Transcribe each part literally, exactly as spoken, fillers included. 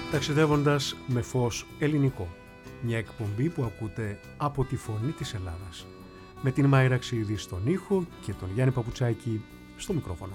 ταξιδεύοντας με φως ελληνικό. Μια εκπομπή που ακούτε από τη Φωνή της Ελλάδας. Με την Μάηρα Ξηδή στον ήχο και τον Γιάννη Παπουτσάκη στο μικρόφωνο.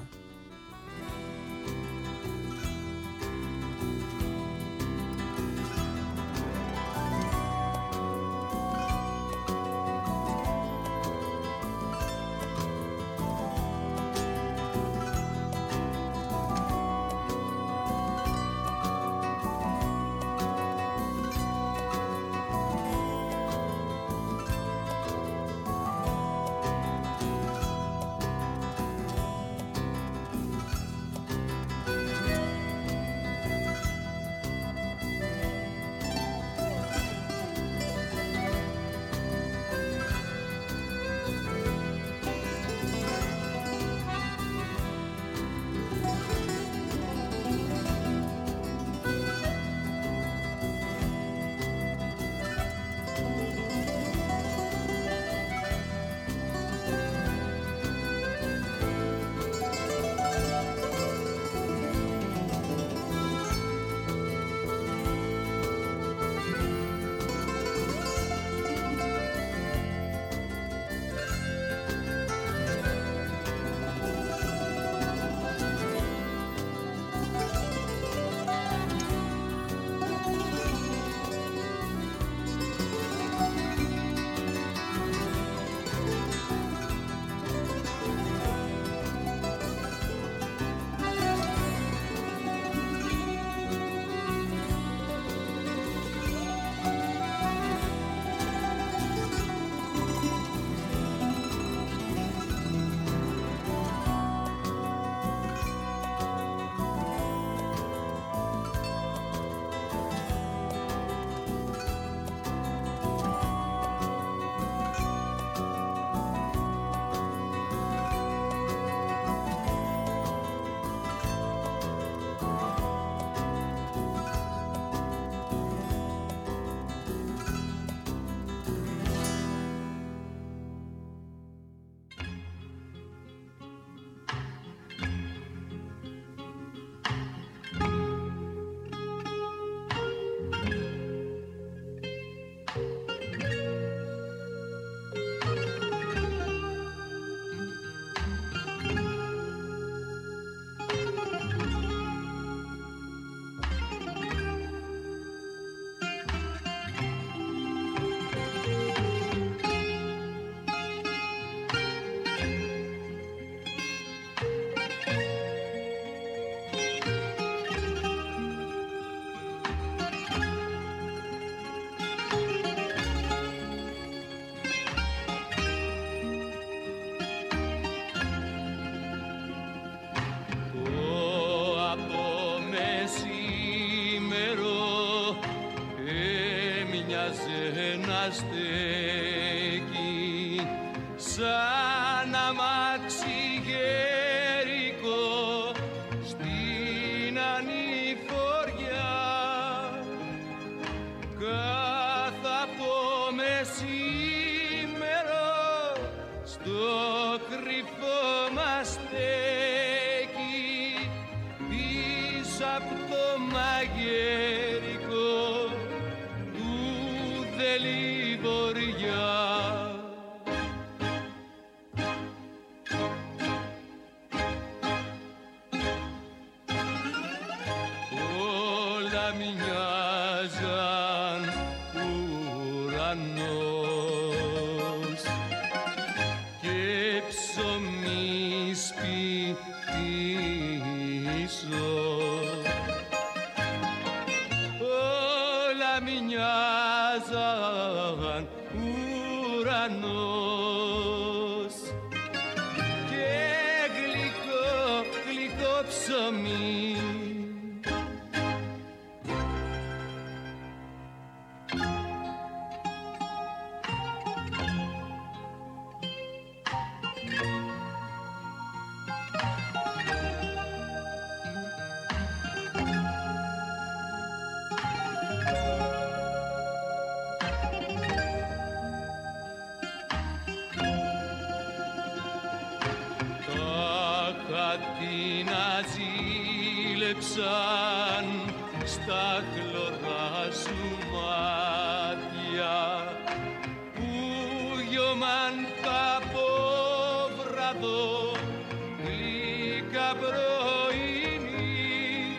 Κάτι να ζήλεψαν στα χλωρά σου μάτια που γιωμάν τα πόβραδο γλυκά πρωινή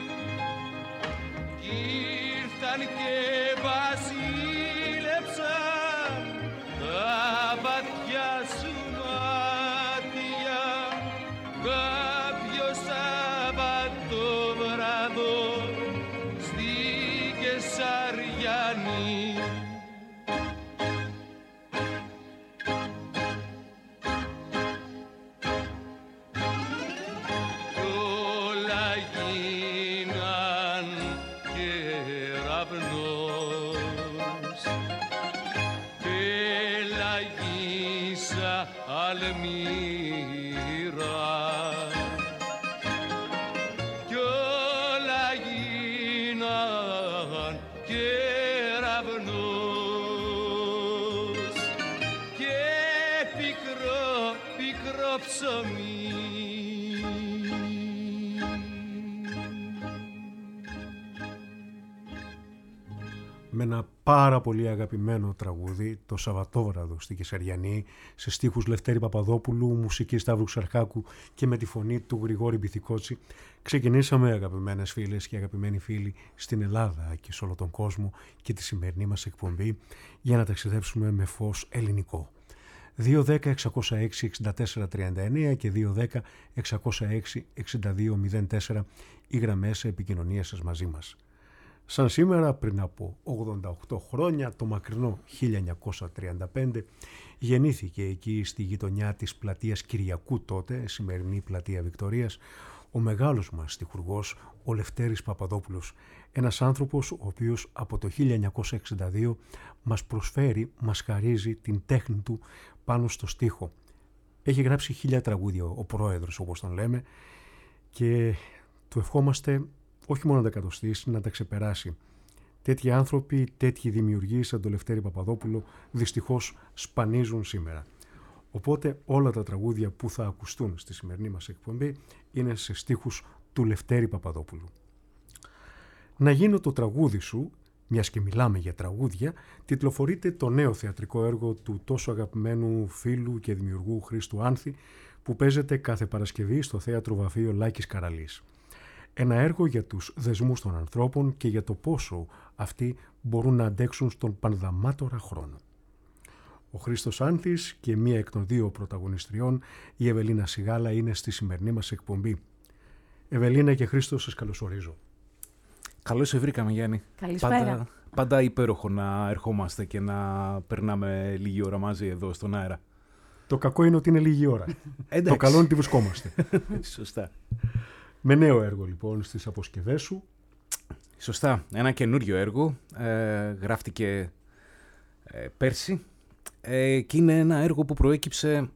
κι ήρθαν και βασίλεψαν τα βαθιά σου μάτια κάποιο Σαββατοβράδο στη Κεσαριανή. Κι όλα γίναν κεραυνός, πελαγίσα αλμύρα. Κι όλα γίναν κεραυνός και πικρό, πικρό ψωμί. Με ένα πάρα πολύ αγαπημένο τραγούδι, το Σαββατόβραδο στη Κεσαριανή, σε στίχους Λευτέρη Παπαδόπουλου, μουσική Σταύρου Ξαρχάκου και με τη φωνή του Γρηγόρη Μπιθικότσι, ξεκινήσαμε, αγαπημένες φίλες και αγαπημένοι φίλοι, στην Ελλάδα και σε όλο τον κόσμο και τη σημερινή μας εκπομπή για να ταξιδέψουμε με φως ελληνικό. δύο δέκα εξακόσια έξι εξήντα τέσσερα τριάντα εννέα και δύο δέκα εξακόσια έξι εξήντα δύο μηδέν τέσσερα οι γραμμές επικοινωνίας σας μαζί μας. Σαν σήμερα, πριν από ογδόντα οκτώ χρόνια, το μακρινό χίλια εννιακόσια τριάντα πέντε, γεννήθηκε εκεί στη γειτονιά της πλατείας Κυριακού τότε, σημερινή πλατεία Βικτωρίας, ο μεγάλος μας στιχουργός, ο Λευτέρης Παπαδόπουλος, ένας άνθρωπος ο οποίος από το χίλια εννιακόσια εξήντα δύο μας προσφέρει, μας χαρίζει την τέχνη του πάνω στο στίχο. Έχει γράψει χίλια τραγούδια ο πρόεδρος, όπως τον λέμε, και του ευχόμαστε όχι μόνο να τα κατοστήσει, να τα ξεπεράσει. Τέτοιοι άνθρωποι, τέτοιοι δημιουργοί σαν τον Λευτέρη Παπαδόπουλο δυστυχώς σπανίζουν σήμερα. Οπότε όλα τα τραγούδια που θα ακουστούν στη σημερινή μας εκπομπή είναι σε στίχους του Λευτέρη Παπαδόπουλου. «Να γίνω το τραγούδι σου», μιας και μιλάμε για τραγούδια, τιτλοφορείται το νέο θεατρικό έργο του τόσο αγαπημένου φίλου και δημιουργού Χρήστου Άνθη, που παίζεται κάθε Παρασκευή στο Θέατρο Βαφείο Λάκης Καραλής. Ένα έργο για τους δεσμούς των ανθρώπων και για το πόσο αυτοί μπορούν να αντέξουν στον πανδαμάτορα χρόνο. Ο Χρήστος Άνθης και μία εκ των δύο πρωταγωνιστριών, η Ευελίνα Σιγάλα, είναι στη σημερινή μας εκπομπή. Ευελίνα και Χρήστο, σας καλωσορίζω. Καλώς σε βρήκαμε, Γιάννη. Καλησπέρα. Πάντα, πάντα υπέροχο να ερχόμαστε και να περνάμε λίγη ώρα μαζί εδώ στον αέρα. Το κακό είναι ότι είναι λίγη ώρα. Το καλό είναι ότι βρισκόμαστε. Σωστά. Με νέο έργο λοιπόν στις αποσκευές σου. Σωστά. Ένα καινούριο έργο. Ε, γράφτηκε ε, πέρσι ε, και είναι ένα έργο που προέκυψε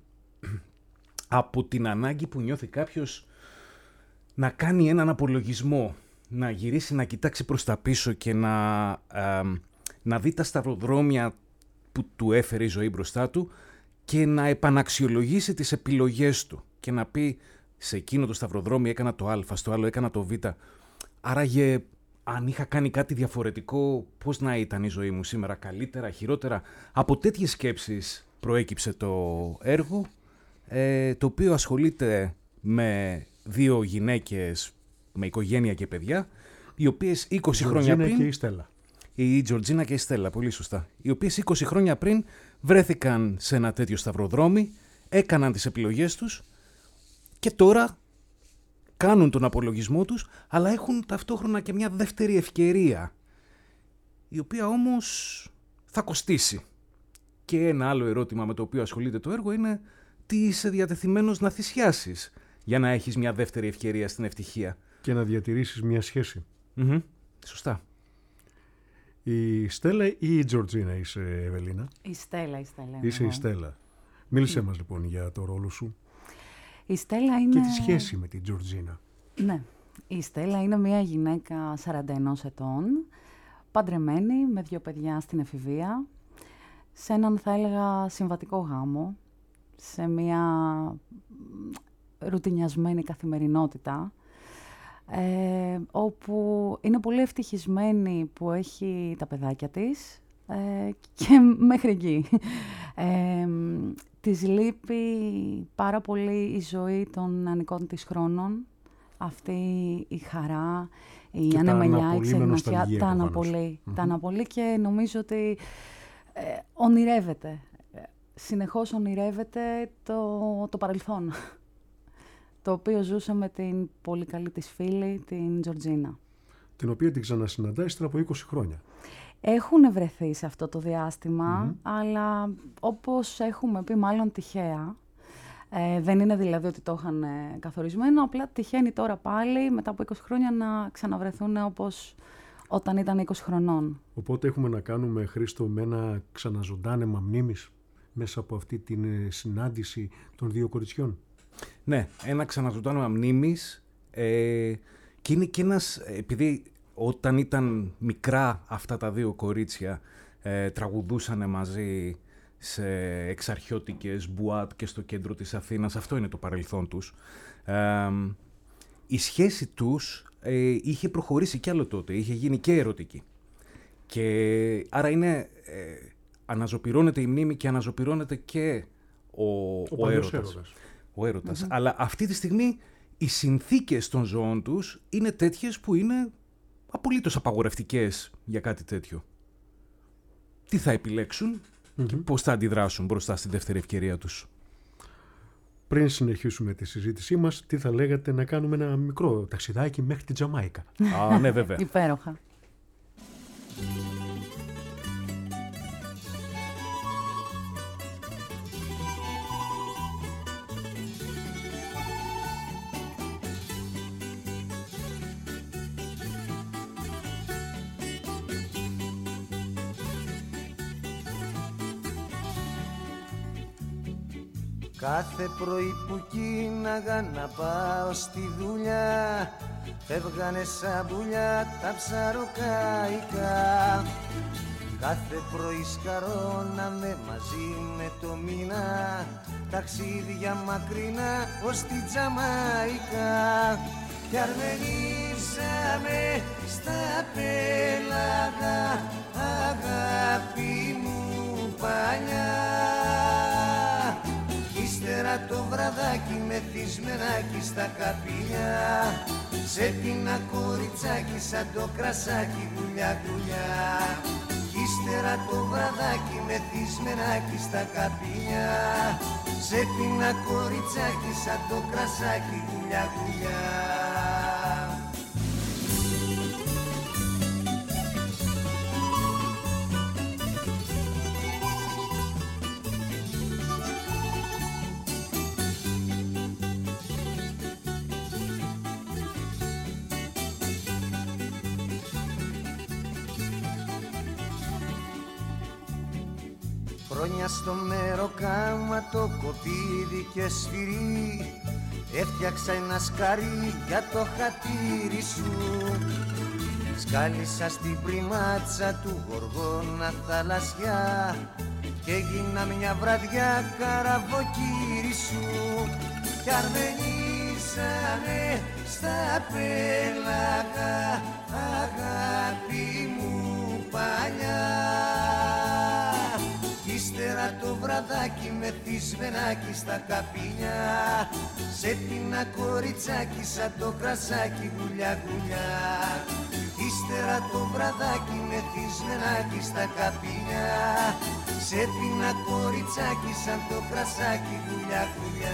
από την ανάγκη που νιώθει κάποιος να κάνει έναν απολογισμό, να γυρίσει, να κοιτάξει προς τα πίσω και να, ε, να δει τα σταυροδρόμια που του έφερε η ζωή μπροστά του και να επαναξιολογήσει τις επιλογές του και να πει: σε εκείνο το σταυροδρόμι έκανα το Α, στο άλλο έκανα το Β. Άραγε, αν είχα κάνει κάτι διαφορετικό, πώς να ήταν η ζωή μου σήμερα, καλύτερα, χειρότερα. Από τέτοιες σκέψεις προέκυψε το έργο, ε, το οποίο ασχολείται με δύο γυναίκες, με οικογένεια και παιδιά, οι οποίες είκοσι χρόνια πριν... και η Στέλλα. Η Τζορτζίνα και η Στέλλα, πολύ σωστά. Οι οποίες είκοσι χρόνια πριν βρέθηκαν σε ένα τέτοιο σταυροδρόμι, έκαναν τις επιλογές τους και τώρα κάνουν τον απολογισμό τους, αλλά έχουν ταυτόχρονα και μια δεύτερη ευκαιρία, η οποία όμως θα κοστίσει. Και ένα άλλο ερώτημα με το οποίο ασχολείται το έργο είναι τι είσαι διατεθειμένος να θυσιάσεις για να έχεις μια δεύτερη ευκαιρία στην ευτυχία. Και να διατηρήσεις μια σχέση. Mm-hmm. Σωστά. Η Στέλλα ή η Τζορτζίνα είσαι, Ευελίνα? Η Στέλλα, η Στέλλα. Είσαι η Στέλλα. Μίλησέ μας λοιπόν για το ρόλο σου. Η Στέλλα είναι... Και τη σχέση με την Τζορτζίνα. Ναι. Η Στέλλα είναι μια γυναίκα σαράντα ένα ετών, παντρεμένη, με δύο παιδιά στην εφηβεία, σε έναν, θα έλεγα, συμβατικό γάμο, σε μια ρουτινιασμένη καθημερινότητα. ε, όπου είναι πολύ ευτυχισμένη που έχει τα παιδάκια της ε, και μέχρι εκεί. Ε, της λείπει πάρα πολύ η ζωή των ανικών της χρόνων, αυτή η χαρά, η και ανεμελιά, η ξεγνωσιά, τα αναπολύ. Mm-hmm. Τα αναπολύ και νομίζω ότι ε, ονειρεύεται, συνεχώς ονειρεύεται το, το παρελθόν, το οποίο ζούσε με την πολύ καλή της φίλη, την Τζορτζίνα. Την οποία την ξανασυναντάει ύστερα από είκοσι χρόνια. Έχουν βρεθεί σε αυτό το διάστημα, Mm-hmm. αλλά όπως έχουμε πει μάλλον τυχαία, ε, δεν είναι δηλαδή ότι το είχαν καθορισμένο, απλά τυχαίνει τώρα πάλι μετά από είκοσι χρόνια να ξαναβρεθούν όπως όταν ήταν είκοσι χρονών. Οπότε έχουμε να κάνουμε, Χρήστο, με ένα ξαναζωντάνεμα μνήμης μέσα από αυτή την συνάντηση των δύο κοριτσιών. Ναι, ένα ξαναζωντάνεμα μνήμης ε, και είναι και ένας, επειδή όταν ήταν μικρά αυτά τα δύο κορίτσια ε, τραγουδούσανε μαζί σε εξαρχιώτικες μπουάτ και στο κέντρο της Αθήνας, αυτό είναι το παρελθόν τους. Ε, η σχέση τους ε, είχε προχωρήσει κι άλλο τότε, είχε γίνει και ερωτική. Και άρα είναι, ε, αναζωπυρώνεται η μνήμη και αναζωπυρώνεται και ο, ο, ο έρωτας. έρωτας. Ο έρωτας. Mm-hmm. Αλλά αυτή τη στιγμή οι συνθήκες των ζωών τους είναι τέτοιες που είναι απολύτως απαγορευτικές για κάτι τέτοιο. Τι θα επιλέξουν mm-hmm. και πώς θα αντιδράσουν μπροστά στη δεύτερη ευκαιρία τους. Πριν συνεχίσουμε τη συζήτησή μας, τι θα λέγατε να κάνουμε ένα μικρό ταξιδάκι μέχρι τη Τζαμάικα. Α, ναι, βέβαια. Υπέροχα. Κάθε πρωί που κοίναγα να πάω στη δουλειά, φεύγανε σαν πουλιά τα ψαροκάικα. Κάθε πρωί σκαρώναμε μαζί με το μήνα, ταξίδια μακρινά ως τη Τζαμάικα. Κι αρμενίζαμε στα πέλαγα, αγάπη μου παλιά. Ύστερα το βραδάκι μεθυσμενάκι στα καπηλιά, σε πίνα κοριτσάκι σαν το κρασάκι γουλιά γουλιά. Ύστερα το βραδάκι μεθυσμενάκι στα καπηλιά, σε πίνα κοριτσάκι σαν το κρασάκι γουλιά γουλιά. Χρόνια στο μεροκάμα το κοπίδι και σφυρί, έφτιαξα ένα σκαρί για το χατήρι σου. Σκάλισα στην πριμάτσα του γοργόνα θαλασσιά και έγινα μια βραδιά καραβοκύρι σου. Κι αρμενίσαμε στα πέλαγα, αγάπη μου παλιά. Ύστερα το βραδάκι μεθυσμενάκι στα καπηλιά, σε πίνα κοριτσάκι σαν το κρασάκι γουλιά γουλιά. Ύστερα το βραδάκι μεθυσμενάκι στα καπηλιά, σε πίνα κοριτσάκι σαν το κρασάκι γουλιά γουλιά.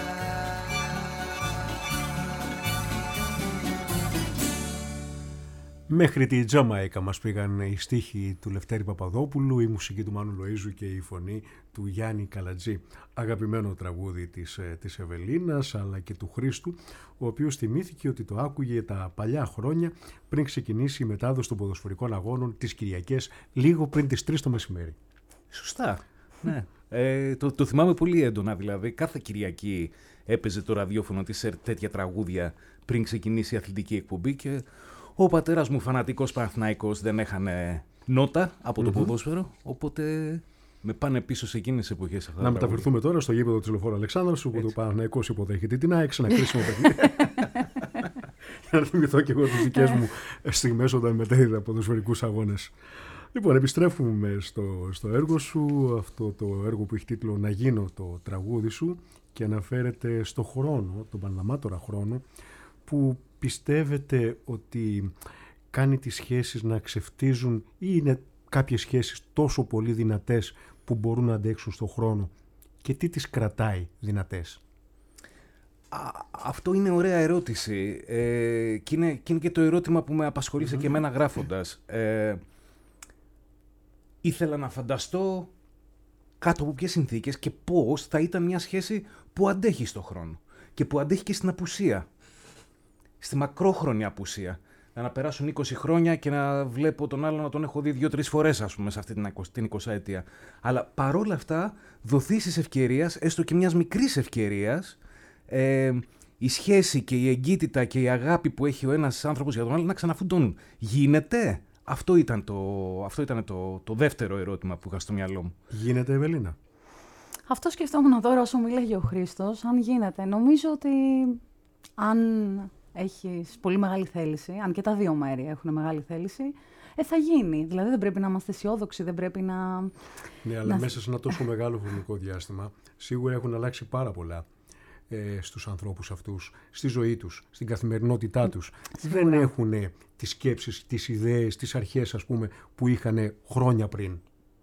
Μέχρι τη Τζαμάικα μας πήγαν οι στίχοι του Λευτέρη Παπαδόπουλου, η μουσική του Μάνου Λοΐζου και η φωνή του Γιάννη Καλατζή. Αγαπημένο τραγούδι της, της Ευελίνας αλλά και του Χρήστου, ο οποίος θυμήθηκε ότι το άκουγε τα παλιά χρόνια πριν ξεκινήσει η μετάδοση των ποδοσφαιρικών αγώνων τις Κυριακές, λίγο πριν τις τρεις το μεσημέρι. Σωστά. Ναι. Ε, το, το θυμάμαι πολύ έντονα, δηλαδή. Κάθε Κυριακή έπαιζε το ραδιόφωνο της ΕΡΤ τέτοια τραγούδια πριν ξεκινήσει η αθλητική εκπομπή και ο πατέρας μου, φανατικός Παναθηναϊκός, δεν έχανε νότα από το mm-hmm. ποδόσφαιρο, οπότε με πάνε πίσω σε εκείνες τις εποχές. Αυτά να μεταφερθούμε τώρα στο γήπεδο της Λεωφόρου Αλεξάνδρας, όπου το Παναθηναϊκός υποδέχεται την ΑΕΚ, ένα κρίσιμο παιχνίδι. για να θυμηθώ και εγώ τις δικές μου στιγμές όταν μετέδιδα ποδοσφαιρικούς αγώνες. Λοιπόν, επιστρέφουμε στο, στο έργο σου, αυτό το έργο που έχει τίτλο «Να γίνω το τραγούδι σου» και αναφέρεται στο χρόνο, τον πανδαμάτωρα χρόνο, που πιστεύετε ότι κάνει τις σχέσεις να ξεφτίζουν ή είναι κάποιες σχέσεις τόσο πολύ δυνατές που μπορούν να αντέξουν στον χρόνο και τι τις κρατάει δυνατές? Α, αυτό είναι ωραία ερώτηση ε, και, είναι, και είναι και το ερώτημα που με απασχολήσε mm-hmm. και εμένα γράφοντας. Ε, ήθελα να φανταστώ κάτω από ποιες συνθήκες και πώς θα ήταν μια σχέση που αντέχει στον χρόνο και που αντέχει και στην απουσία, στη μακρόχρονη απουσία. Να περάσουν είκοσι χρόνια και να βλέπω τον άλλο να τον έχω δει δύο-τρεις φορές, ας πούμε, σε αυτή την εικοσαετία. Αλλά παρόλα αυτά, δοθήσεις ευκαιρίας, έστω και μιας μικρής ευκαιρίας, ε, η σχέση και η εγκύτητα και η αγάπη που έχει ο ένας άνθρωπος για τον άλλο να ξαναφουντώνουν. Γίνεται? Αυτό ήταν το, αυτό ήταν το, το δεύτερο ερώτημα που είχα στο μυαλό μου. Γίνεται, Ευελίνα? Αυτό σκεφτόμουν τώρα όσο μίλαγε ο Χρήστος, αν γίνεται. Νομίζω ότι αν έχεις πολύ μεγάλη θέληση, αν και τα δύο μέρη έχουν μεγάλη θέληση, ε, θα γίνει. Δηλαδή δεν πρέπει να είμαστε αισιόδοξοι, δεν πρέπει να... Ναι, αλλά να... μέσα σε ένα τόσο μεγάλο χρονικό διάστημα, σίγουρα έχουν αλλάξει πάρα πολλά ε, στους ανθρώπους αυτούς, στη ζωή τους, στην καθημερινότητά τους. Σίγουρα. Δεν έχουν τις σκέψεις, τις ιδέες, τις αρχές, ας πούμε, που είχαν χρόνια πριν.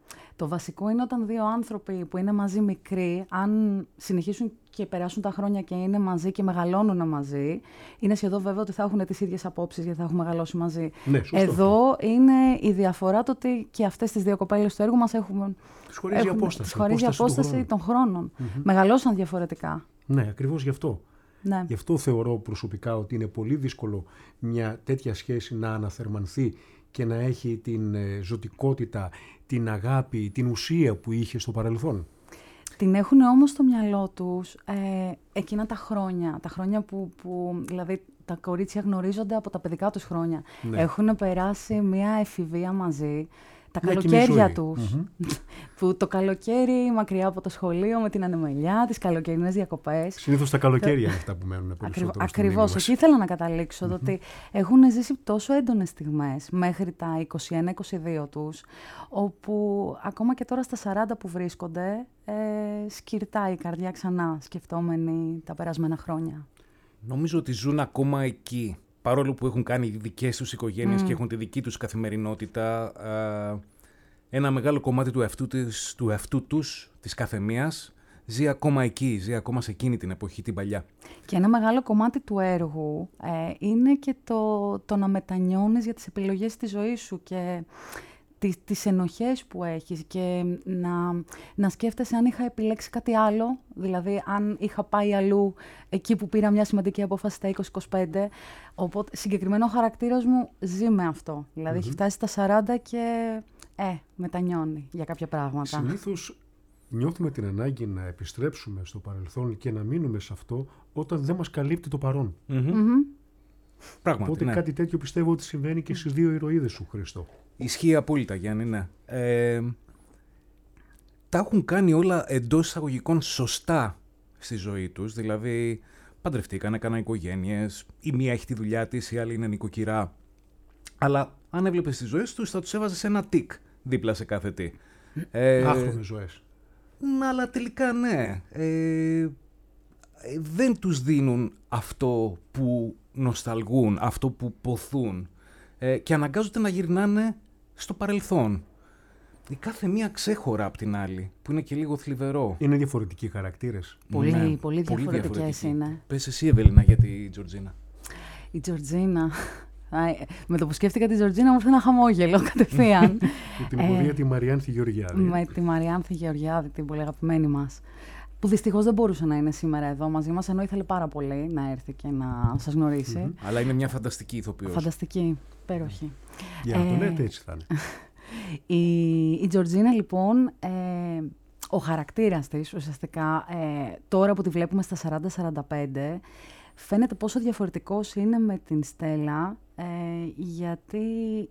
Το βασικό είναι όταν δύο άνθρωποι που είναι μαζί μικροί, αν συνεχίσουν και περάσουν τα χρόνια και είναι μαζί και μεγαλώνουν μαζί, είναι σχεδόν βέβαιο ότι θα έχουν τις ίδιες απόψεις γιατί θα έχουν μεγαλώσει μαζί. Ναι, σωστό. Εδώ είναι η διαφορά το ότι και αυτές τις δύο κοπέλες του έργου μας έχουν. Τις χωρίζει η απόσταση, τις χωρίζει η απόσταση των χρόνων. Mm-hmm. Μεγαλώσαν διαφορετικά. Ναι, ακριβώς γι' αυτό. Ναι. Γι' αυτό θεωρώ προσωπικά ότι είναι πολύ δύσκολο μια τέτοια σχέση να αναθερμανθεί και να έχει την ζωτικότητα, την αγάπη, την ουσία που είχε στο παρελθόν. Την έχουν όμως στο μυαλό τους ε, εκείνα τα χρόνια, τα χρόνια που, που δηλαδή τα κορίτσια γνωρίζονται από τα παιδικά τους χρόνια. Ναι. Έχουν περάσει μια εφηβεία μαζί, τα μια καλοκαίρια τους, mm-hmm. που το καλοκαίρι μακριά από το σχολείο με την ανεμελιά, τις καλοκαιρινές διακοπές. Συνήθως τα καλοκαίρια είναι αυτά που μένουν περισσότερο. Ακριβώς, εκεί ήθελα να καταλήξω, mm-hmm. ότι έχουν ζήσει τόσο έντονες στιγμές μέχρι τα είκοσι ένα είκοσι δύο τους, όπου ακόμα και τώρα στα σαράντα που βρίσκονται, ε, σκυρτάει η καρδιά ξανά, σκεφτόμενοι τα περασμένα χρόνια. Νομίζω ότι ζουν ακόμα εκεί. Παρόλο που έχουν κάνει δικές τους οικογένειες mm. και έχουν τη δική τους καθημερινότητα, α, ένα μεγάλο κομμάτι του εαυτού, της, του εαυτού τους, της καθεμίας, ζει ακόμα εκεί, ζει ακόμα σε εκείνη την εποχή, την παλιά. Και ένα μεγάλο κομμάτι του έργου ε, είναι και το, το να μετανιώνεις για τις επιλογές της ζωής σου και τις, τις ενοχές που έχεις και να, να σκέφτεσαι αν είχα επιλέξει κάτι άλλο, δηλαδή αν είχα πάει αλλού εκεί που πήρα μια σημαντική απόφαση στα είκοσι είκοσι πέντε, οπότε συγκεκριμένο ο χαρακτήρας μου ζει με αυτό, δηλαδή mm-hmm. έχει φτάσει στα σαράντα και ε, μετανιώνει για κάποια πράγματα. Συνήθως νιώθουμε την ανάγκη να επιστρέψουμε στο παρελθόν και να μείνουμε σε αυτό όταν δεν μας καλύπτει το παρόν. Mm-hmm. Mm-hmm. Πράγματι, οπότε ναι. κάτι τέτοιο πιστεύω ότι συμβαίνει και στις δύο ηρωίδες σου, Χρήστο. Ισχύει απόλυτα, Γιάννη, ναι. Ε, τα έχουν κάνει όλα εντός εισαγωγικών σωστά στη ζωή τους, δηλαδή παντρευτήκαν, έκαναν οικογένειες, η μία έχει τη δουλειά της, η άλλη είναι νοικοκυρά. Αλλά αν έβλεπες τις ζωές τους, θα τους έβαζες ένα τικ δίπλα σε κάθε τι. Ε, Άχρονες ζωές. Αλλά τελικά ναι. Ε, δεν τους δίνουν αυτό που νοσταλγούν, αυτό που ποθούν ε, και αναγκάζονται να γυρνάνε στο παρελθόν. Η κάθε μία ξέχωρα από την άλλη, που είναι και λίγο θλιβερό. Είναι διαφορετικοί χαρακτήρες. Πολύ, ναι, πολύ διαφορετικές είναι. Πες εσύ, Ευελίνα, για τη Τζορτζίνα. Η Τζορτζίνα... με το που σκέφτηκα τη Τζορτζίνα μου ήρθε ένα χαμόγελο κατευθείαν. Με την πορεία τη Μαριάνθη Γεωργιάδη. Με τη Μαριάνθη Γεωργιάδη, την πολύ αγαπημένη μας. Που δυστυχώς δεν μπορούσε να είναι σήμερα εδώ μαζί μας, ενώ ήθελε πάρα πολύ να έρθει και να σας γνωρίσει. Mm-hmm. Αλλά είναι μια φανταστική ηθοποιός. Φανταστική, υπέροχη. Για να το λέτε, έτσι θα είναι. η, η Τζορτζίνα, λοιπόν, ε, ο χαρακτήρας της, ουσιαστικά, ε, τώρα που τη βλέπουμε στα σαράντα σαράντα πέντε, φαίνεται πόσο διαφορετικός είναι με την Στέλλα, ε, γιατί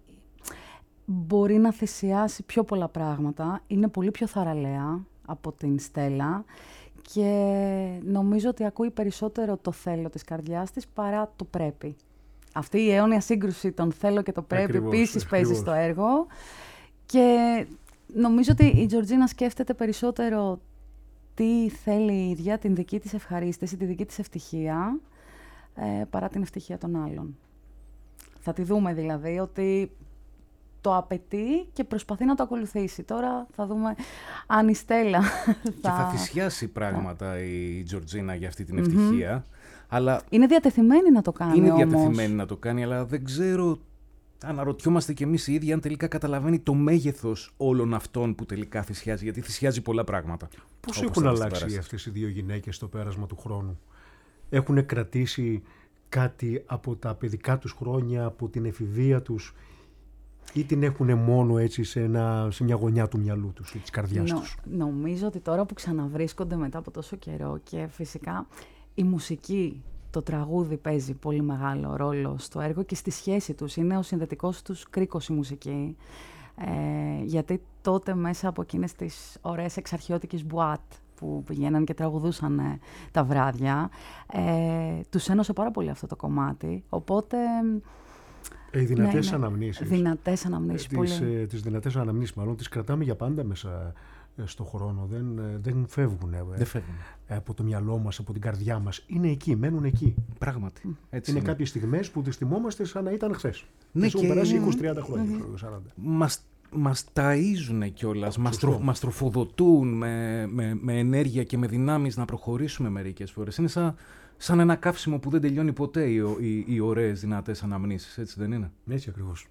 μπορεί να θυσιάσει πιο πολλά πράγματα, είναι πολύ πιο θαραλέα από την Στέλλα και νομίζω ότι ακούει περισσότερο το θέλω της καρδιάς της παρά το πρέπει. αυτή η αιώνια σύγκρουση των θέλω και το πρέπει Ακριβώς, επίσης παίζει ακριβώς. στο έργο. Και νομίζω ότι η Τζορτζίνα σκέφτεται περισσότερο τι θέλει η ίδια, την δική της ευχαρίστηση, τη δική της ευτυχία, ε, παρά την ευτυχία των άλλων. Θα τη δούμε δηλαδή ότι το απαιτεί και προσπαθεί να το ακολουθήσει. Τώρα θα δούμε αν η Στέλλα Και θα... θα θυσιάσει πράγματα η Τζορτζίνα για αυτή την ευτυχία. Αλλά Είναι διατεθειμένη να το κάνει είναι όμως. διατεθειμένη να το κάνει, αλλά δεν ξέρω, αναρωτιόμαστε κι εμείς οι ίδιοι αν τελικά καταλαβαίνει το μέγεθος όλων αυτών που τελικά θυσιάζει, γιατί θυσιάζει πολλά πράγματα. Πώς όπως έχουν θα δεις στην αλλάξει παράσταση. αυτές οι δύο γυναίκες στο πέρασμα του χρόνου? Έχουν κρατήσει κάτι από τα παιδικά τους χρόνια, από την εφηβεία τους, ή την έχουν μόνο έτσι σε, ένα, σε μια γωνιά του μυαλού τους ή της καρδιάς Νο- τους? Νομίζω ότι τώρα που ξαναβρίσκονται μετά από τόσο καιρό και φυσικά η μουσική, το τραγούδι παίζει πολύ μεγάλο ρόλο στο έργο και στη σχέση τους. Είναι ο συνδετικός τους κρίκος η μουσική. Ε, γιατί τότε μέσα από εκείνες τις ωραίες εξαρχιώτικες μπουάτ που πηγαίναν και τραγουδούσαν ε, τα βράδια, ε, τους ένωσε πάρα πολύ αυτό το κομμάτι. Οπότε... Ε, οι δυνατές ναι, ναι. αναμνήσεις. Δυνατές αναμνήσεις, Ε, πολύ. τις, ε, τις δυνατές αναμνήσεις μάλλον τις κρατάμε για πάντα μέσα ε, στο χρόνο. Δεν, ε, δεν φεύγουν ε, Δεν φεύγουν. ε, από το μυαλό μας, από την καρδιά μας. Είναι εκεί, μένουν εκεί. Πράγματι. Έτσι Είναι είναι. κάποιες στιγμές που τις θυμόμαστε σαν να ήταν χθες. Ναι, Έχουν και- περάσει είκοσι τριάντα χρόνια, σαράντα. Μας, μας ταΐζουν κιόλας, μας, Σωστό. τρο, μας τροφοδοτούν με, με, με ενέργεια και με δυνάμεις να προχωρήσουμε μερικές φορές. Είναι σαν, σαν ένα καύσιμο που δεν τελειώνει ποτέ οι, οι, οι ωραίες δυνατές αναμνήσεις, έτσι δεν είναι? Έτσι ακριβώς.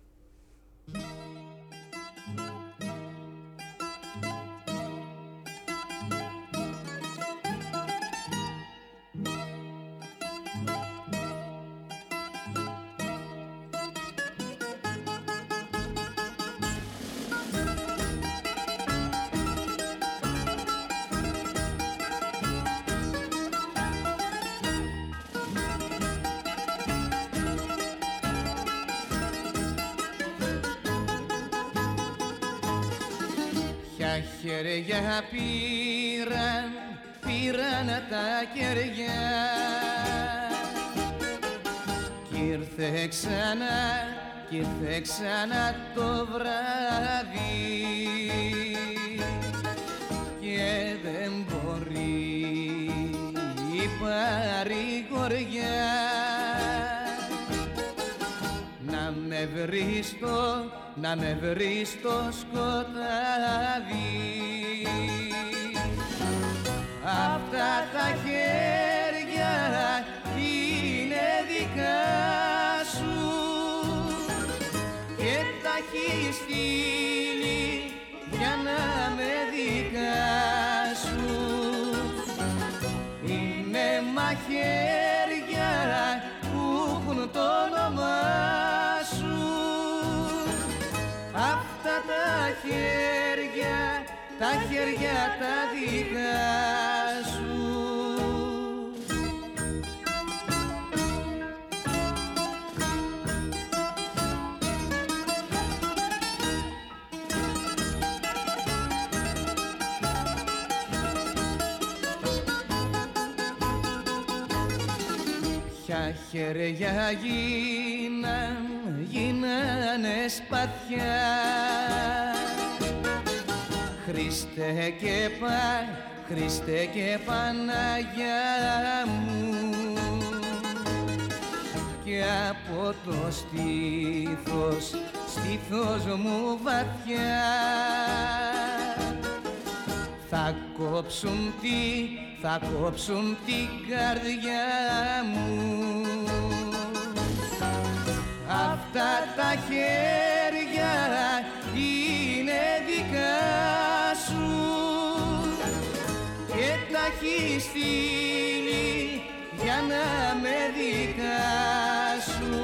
Ποια χέρια πήραν, πήραν τα κεριά κι ήρθε ξανά, κι ήρθε ξανά το βράδυ και δεν μπορεί η παρηγοριά να με βρει στο, να με βρει στο σκοτάδι. Αυτά τα χέρια είναι δικά σου και τα έχει στείλει για να με δικά σου. Είναι μαχαίρια που έχουν το όνομά σου. Αυτά τα χέρια, τα χέρια τα δικά σου. Ποια χέρια γίναν, γίνανε σπαθιά. Χριστέ και Πα, Χριστέ και Παναγιά μου, και από το στήθος, στήθος μου βαθιά θα κόψουν τι, θα κόψουν την καρδιά μου. Αυτά τα χέρια είναι δικά σου και τα έχει στείλει για να με δικά σου.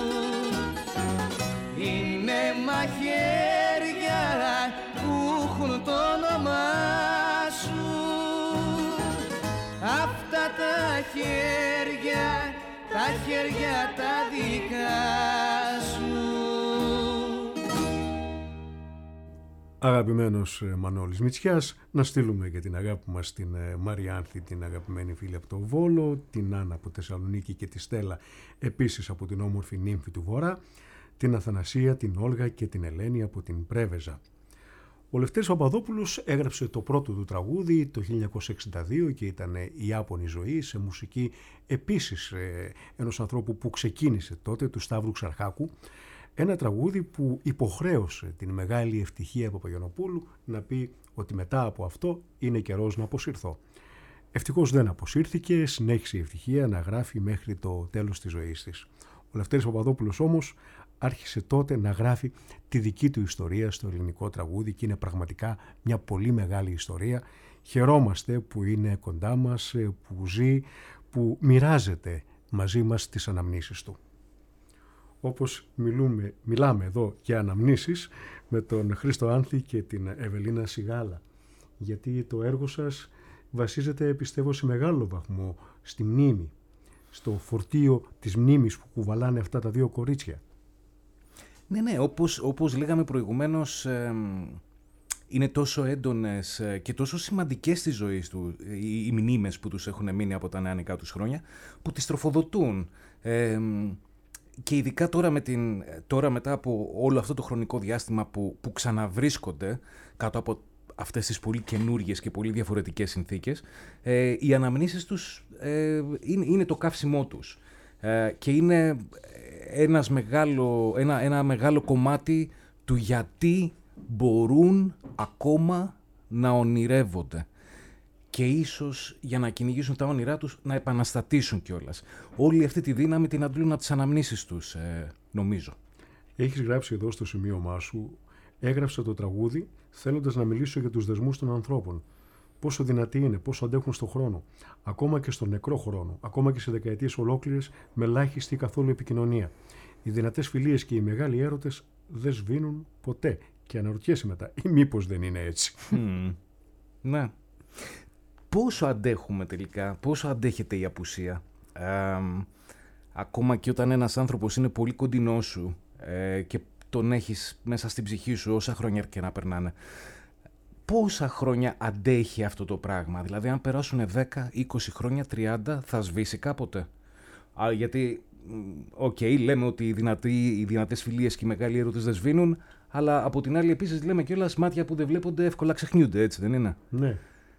Είναι μαχαίρια που έχουν το όνομά σου. Αυτά τα χέρια, τα χέρια τα δικά σου. Αγαπημένος Μανώλης Μητσιάς, να στείλουμε και την αγάπη μας στην Μαριάνθη, την αγαπημένη φίλη από το Βόλο, την Άννα από Θεσσαλονίκη και τη Στέλλα επίσης από την όμορφη Νύμφη του Βορρά, την Αθανασία, την Όλγα και την Ελένη από την Πρέβεζα. Ο Λευτέρης Παπαδόπουλος έγραψε το πρώτο του τραγούδι το χίλια εννιακόσια εξήντα δύο και ήταν η Ιάπωνη ζωή, σε μουσική επίσης ενός ανθρώπου που ξεκίνησε τότε, του Σταύρου Ξαρχάκου. Ένα τραγούδι που υποχρέωσε την μεγάλη Ευτυχία Παπαγιαννοπούλου να πει ότι μετά από αυτό είναι καιρός να αποσυρθώ. Ευτυχώς δεν αποσύρθηκε, συνέχισε η Ευτυχία να γράφει μέχρι το τέλος της ζωής της. Ο Λευτέρης Παπαδόπουλος όμως άρχισε τότε να γράφει τη δική του ιστορία στο ελληνικό τραγούδι και είναι πραγματικά μια πολύ μεγάλη ιστορία. Χαιρόμαστε που είναι κοντά μας, που ζει, που μοιράζεται μαζί μας τις αναμνήσεις του. Όπως μιλούμε, μιλάμε εδώ για αναμνήσεις με τον Χρήστο Άνθη και την Ευελίνα Σιγάλα, γιατί το έργο σας βασίζεται, πιστεύω, σε μεγάλο βαθμό στη μνήμη, στο φορτίο της μνήμης που κουβαλάνε αυτά τα δύο κορίτσια. Ναι, ναι, όπως, όπως λέγαμε προηγουμένως, ε, είναι τόσο έντονες και τόσο σημαντικές στη ζωή του οι, οι μνήμες που τους έχουν μείνει από τα νεανικά τους χρόνια, που τις τροφοδοτούν. Ε, και ειδικά τώρα, με την, τώρα μετά από όλο αυτό το χρονικό διάστημα που, που ξαναβρίσκονται κάτω από αυτές τις πολύ καινούργιες και πολύ διαφορετικές συνθήκες, ε, οι αναμνήσεις τους ε, είναι, είναι το καύσιμό τους. Ε, και είναι ένας μεγάλο, ένα, ένα μεγάλο κομμάτι του γιατί μπορούν ακόμα να ονειρεύονται. Και ίσως για να κυνηγήσουν τα όνειρά τους να επαναστατήσουν κιόλας. Όλη αυτή τη δύναμη την αντλούν από τις αναμνήσεις τους, ε, νομίζω. Έχεις γράψει εδώ στο σημείωμά σου, έγραψα το τραγούδι θέλοντας να μιλήσω για τους δεσμούς των ανθρώπων. Πόσο δυνατοί είναι, πόσο αντέχουν στον χρόνο. Ακόμα και στον νεκρό χρόνο, ακόμα και σε δεκαετίες ολόκληρες με ελάχιστη καθόλου επικοινωνία. Οι δυνατές φιλίες και οι μεγάλοι έρωτες δεν σβήνουν ποτέ. Και αναρωτιέσαι μετά, ή μήπως δεν είναι έτσι. Mm. Ναι. Πόσο αντέχουμε τελικά, πόσο αντέχεται η απουσία. Ε, ακόμα και όταν ένας άνθρωπος είναι πολύ κοντινός σου ε, και τον έχεις μέσα στην ψυχή σου όσα χρόνια και να περνάνε. Πόσα χρόνια αντέχει αυτό το πράγμα, δηλαδή αν περάσουν δέκα, είκοσι χρόνια, τριάντα, θα σβήσει κάποτε. Α, γιατί, οκ, okay, λέμε ότι οι, δυνατοί, οι δυνατές φιλίες και οι μεγάλοι έρωτες δεν σβήνουν, αλλά από την άλλη επίσης λέμε κιόλας μάτια που δεν βλέπονται εύκολα ξεχνιούνται, έτσι δεν είναι? Ναι.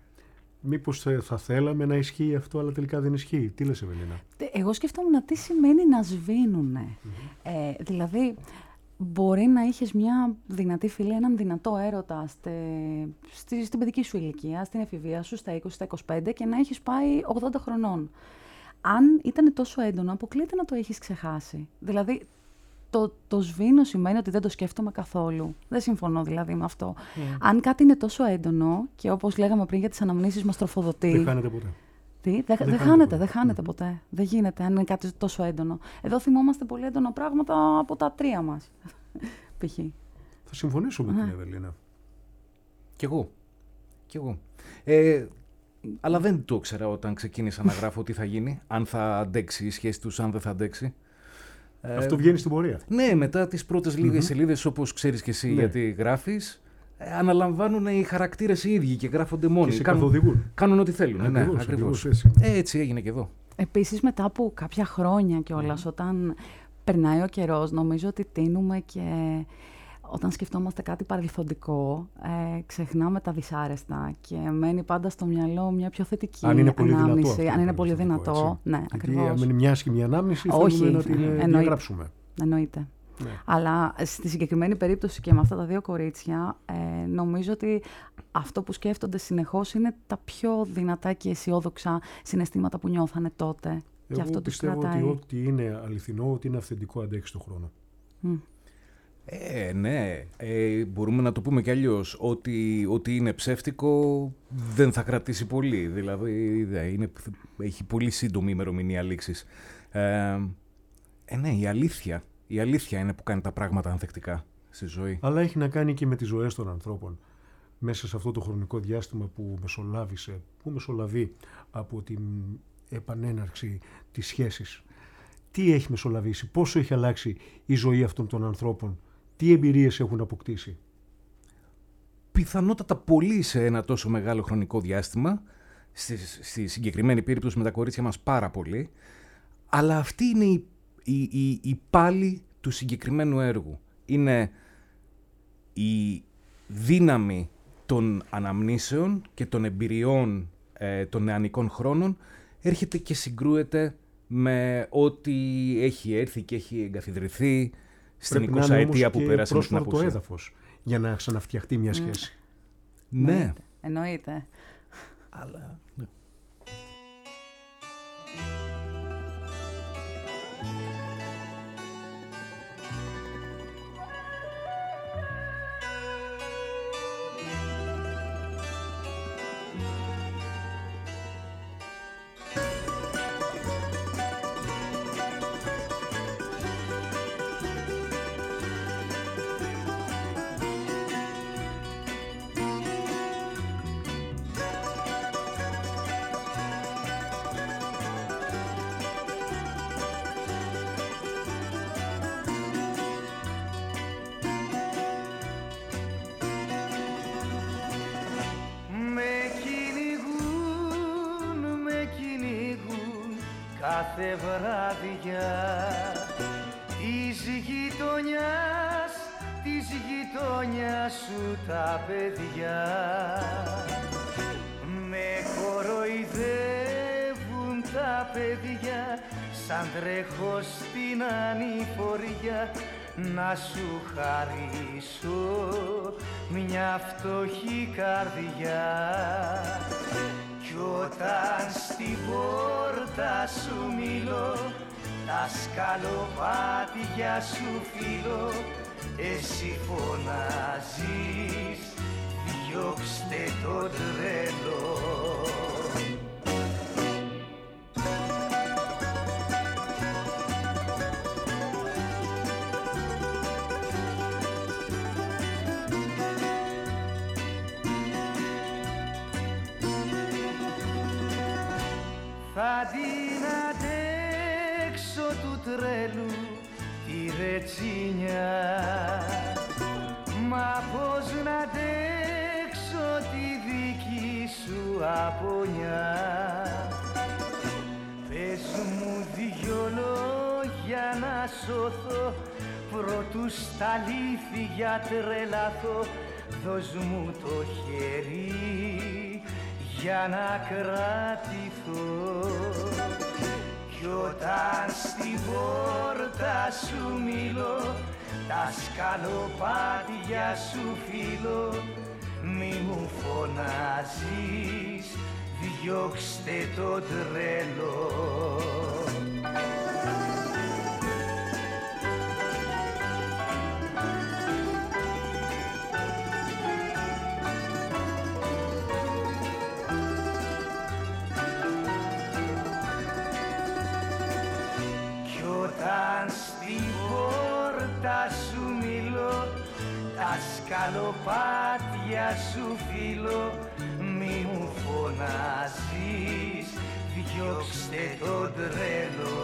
Μήπως θα θέλαμε να ισχύει αυτό, αλλά τελικά δεν ισχύει. Τι λες, Ευελίνα? Εγώ σκεφτόμουν τι σημαίνει να σβήνουνε. Mm-hmm. Ε, δηλαδή, μπορεί να είχες μια δυνατή φιλία, έναν δυνατό έρωτα στε, στη, στην παιδική σου ηλικία, στην εφηβεία σου, στα είκοσι, στα είκοσι πέντε και να έχεις πάει ογδόντα χρονών. Αν ήταν τόσο έντονο, αποκλείεται να το έχεις ξεχάσει. Δηλαδή, το, το σβήνω σημαίνει ότι δεν το σκέφτομαι καθόλου. Δεν συμφωνώ δηλαδή με αυτό. Mm. Αν κάτι είναι τόσο έντονο και όπως λέγαμε πριν για τις αναμνήσεις μας τροφοδοτεί. Δεν χάνεται ποτέ. Τι, δεν δε χάνεται, χάνεται, δεν χάνεται mm. ποτέ. Δεν γίνεται αν είναι κάτι τόσο έντονο. Εδώ θυμόμαστε πολύ έντονα πράγματα από τα τρία μας. Π.χ. Θα συμφωνήσω με την Ευελίνα. Κι εγώ. Κι εγώ. Ε, αλλά δεν το ήξερα όταν ξεκίνησα να γράφω τι θα γίνει. Αν θα αντέξει η σχέση τους, αν δεν θα αντέξει. Αυτό βγαίνει στην πορεία. Ναι, μετά τις πρώτες λίγες mm-hmm. σελίδες, όπως ξέρεις και εσύ, ναι. γιατί γράφεις, ε, αναλαμβάνουν οι χαρακτήρες οι ίδιοι και γράφονται μόνοι. Και σε καθοδηγούν. Κάνουν ό,τι θέλουν. Ακριβώς, ναι, ακριβώς. Έτσι. Ε, έτσι έγινε και εδώ. Επίσης, μετά από κάποια χρόνια κιόλας, mm. όταν περνάει ο καιρός, νομίζω ότι τείνουμε και όταν σκεφτόμαστε κάτι παρελθοντικό, ε, ξεχνάμε τα δυσάρεστα και μένει πάντα στο μυαλό μια πιο θετική αν είναι πολύ ανάμνηση. Δυνατό, αν είναι πολύ δυνατό, έτσι. ναι, γιατί ακριβώς. Αν είναι μια άσχημη ανάμνηση, όχι, θέλουμε να την εννοείται. διαγράψουμε. Εννοείται. Ναι. Αλλά στη συγκεκριμένη περίπτωση και με αυτά τα δύο κορίτσια, ε, νομίζω ότι αυτό που σκέφτονται συνεχώς είναι τα πιο δυνατά και αισιόδοξα συναισθήματα που νιώθανε τότε. Εγώ και αυτό πιστεύω τους κρατάει. ότι ό,τι είναι αληθινό, ότι είναι αυθεντικό, αντέχει στον χρόνο. Mm. Ε, ναι. Ε, μπορούμε να το πούμε κι αλλιώς. Ότι, ότι είναι ψεύτικο δεν θα κρατήσει πολύ. Δηλαδή είναι, έχει πολύ σύντομη ημερομηνία λήξης. Ε, ε, ναι, η αλήθεια. Η αλήθεια είναι που κάνει τα πράγματα ανθεκτικά στη ζωή. Αλλά έχει να κάνει και με τις ζωές των ανθρώπων. Μέσα σε αυτό το χρονικό διάστημα που μεσολάβησε, που μεσολαβεί από την επανέναρξη της σχέσης. Τι έχει μεσολαβήσει, πόσο έχει αλλάξει η ζωή αυτών των ανθρώπων, τι εμπειρίες έχουν αποκτήσει. πιθανότατα πολύ σε ένα τόσο μεγάλο χρονικό διάστημα, στη, στη συγκεκριμένη περίπτωση με τα κορίτσια μας πάρα πολύ, αλλά αυτή είναι η, η, η, η πάλη του συγκεκριμένου έργου. Είναι η δύναμη των αναμνήσεων και των εμπειριών ε, των νεανικών χρόνων έρχεται και συγκρούεται με ό,τι έχει έρθει και έχει εγκαθιδρυθεί στην εικοσαετία που πέρασε με την απουσία. Το έδαφος για να ξαναφτιαχτεί μια σχέση. Ναι. ναι. Εννοείται. Αλλά... Ναι. Κάθε βράδια της γειτονιάς, της γειτονιάς σου τα παιδιά με κοροϊδεύουν τα παιδιά σαν τρέχω στην ανηφοριά να σου χαρίσω μια φτωχή καρδιά. Κι όταν στην πόρτα σου μιλώ, τα σκαλοπάτια σου φιλώ, εσύ φωνάζεις, διώξτε το τρελό. Θα την αντέξω του τρέλου τη ρετσίνια, μα πώς να αντέξω τη δική σου απονιά. Πες μου δυο λόγια να σωθώ, προτού στα αλήθεια τρελαθώ, δώσ' μου το χέρι για να κρατηθώ. Κι όταν στην πόρτα σου μιλώ, τα σκαλοπάτια σου φιλώ, μη μου φωνάζεις, διώξτε το τρελό. Όταν στην πόρτα σου μιλώ, τα σκαλοπάτια σου φιλώ, μη μου φωνάζεις, διώξτε το τρελό.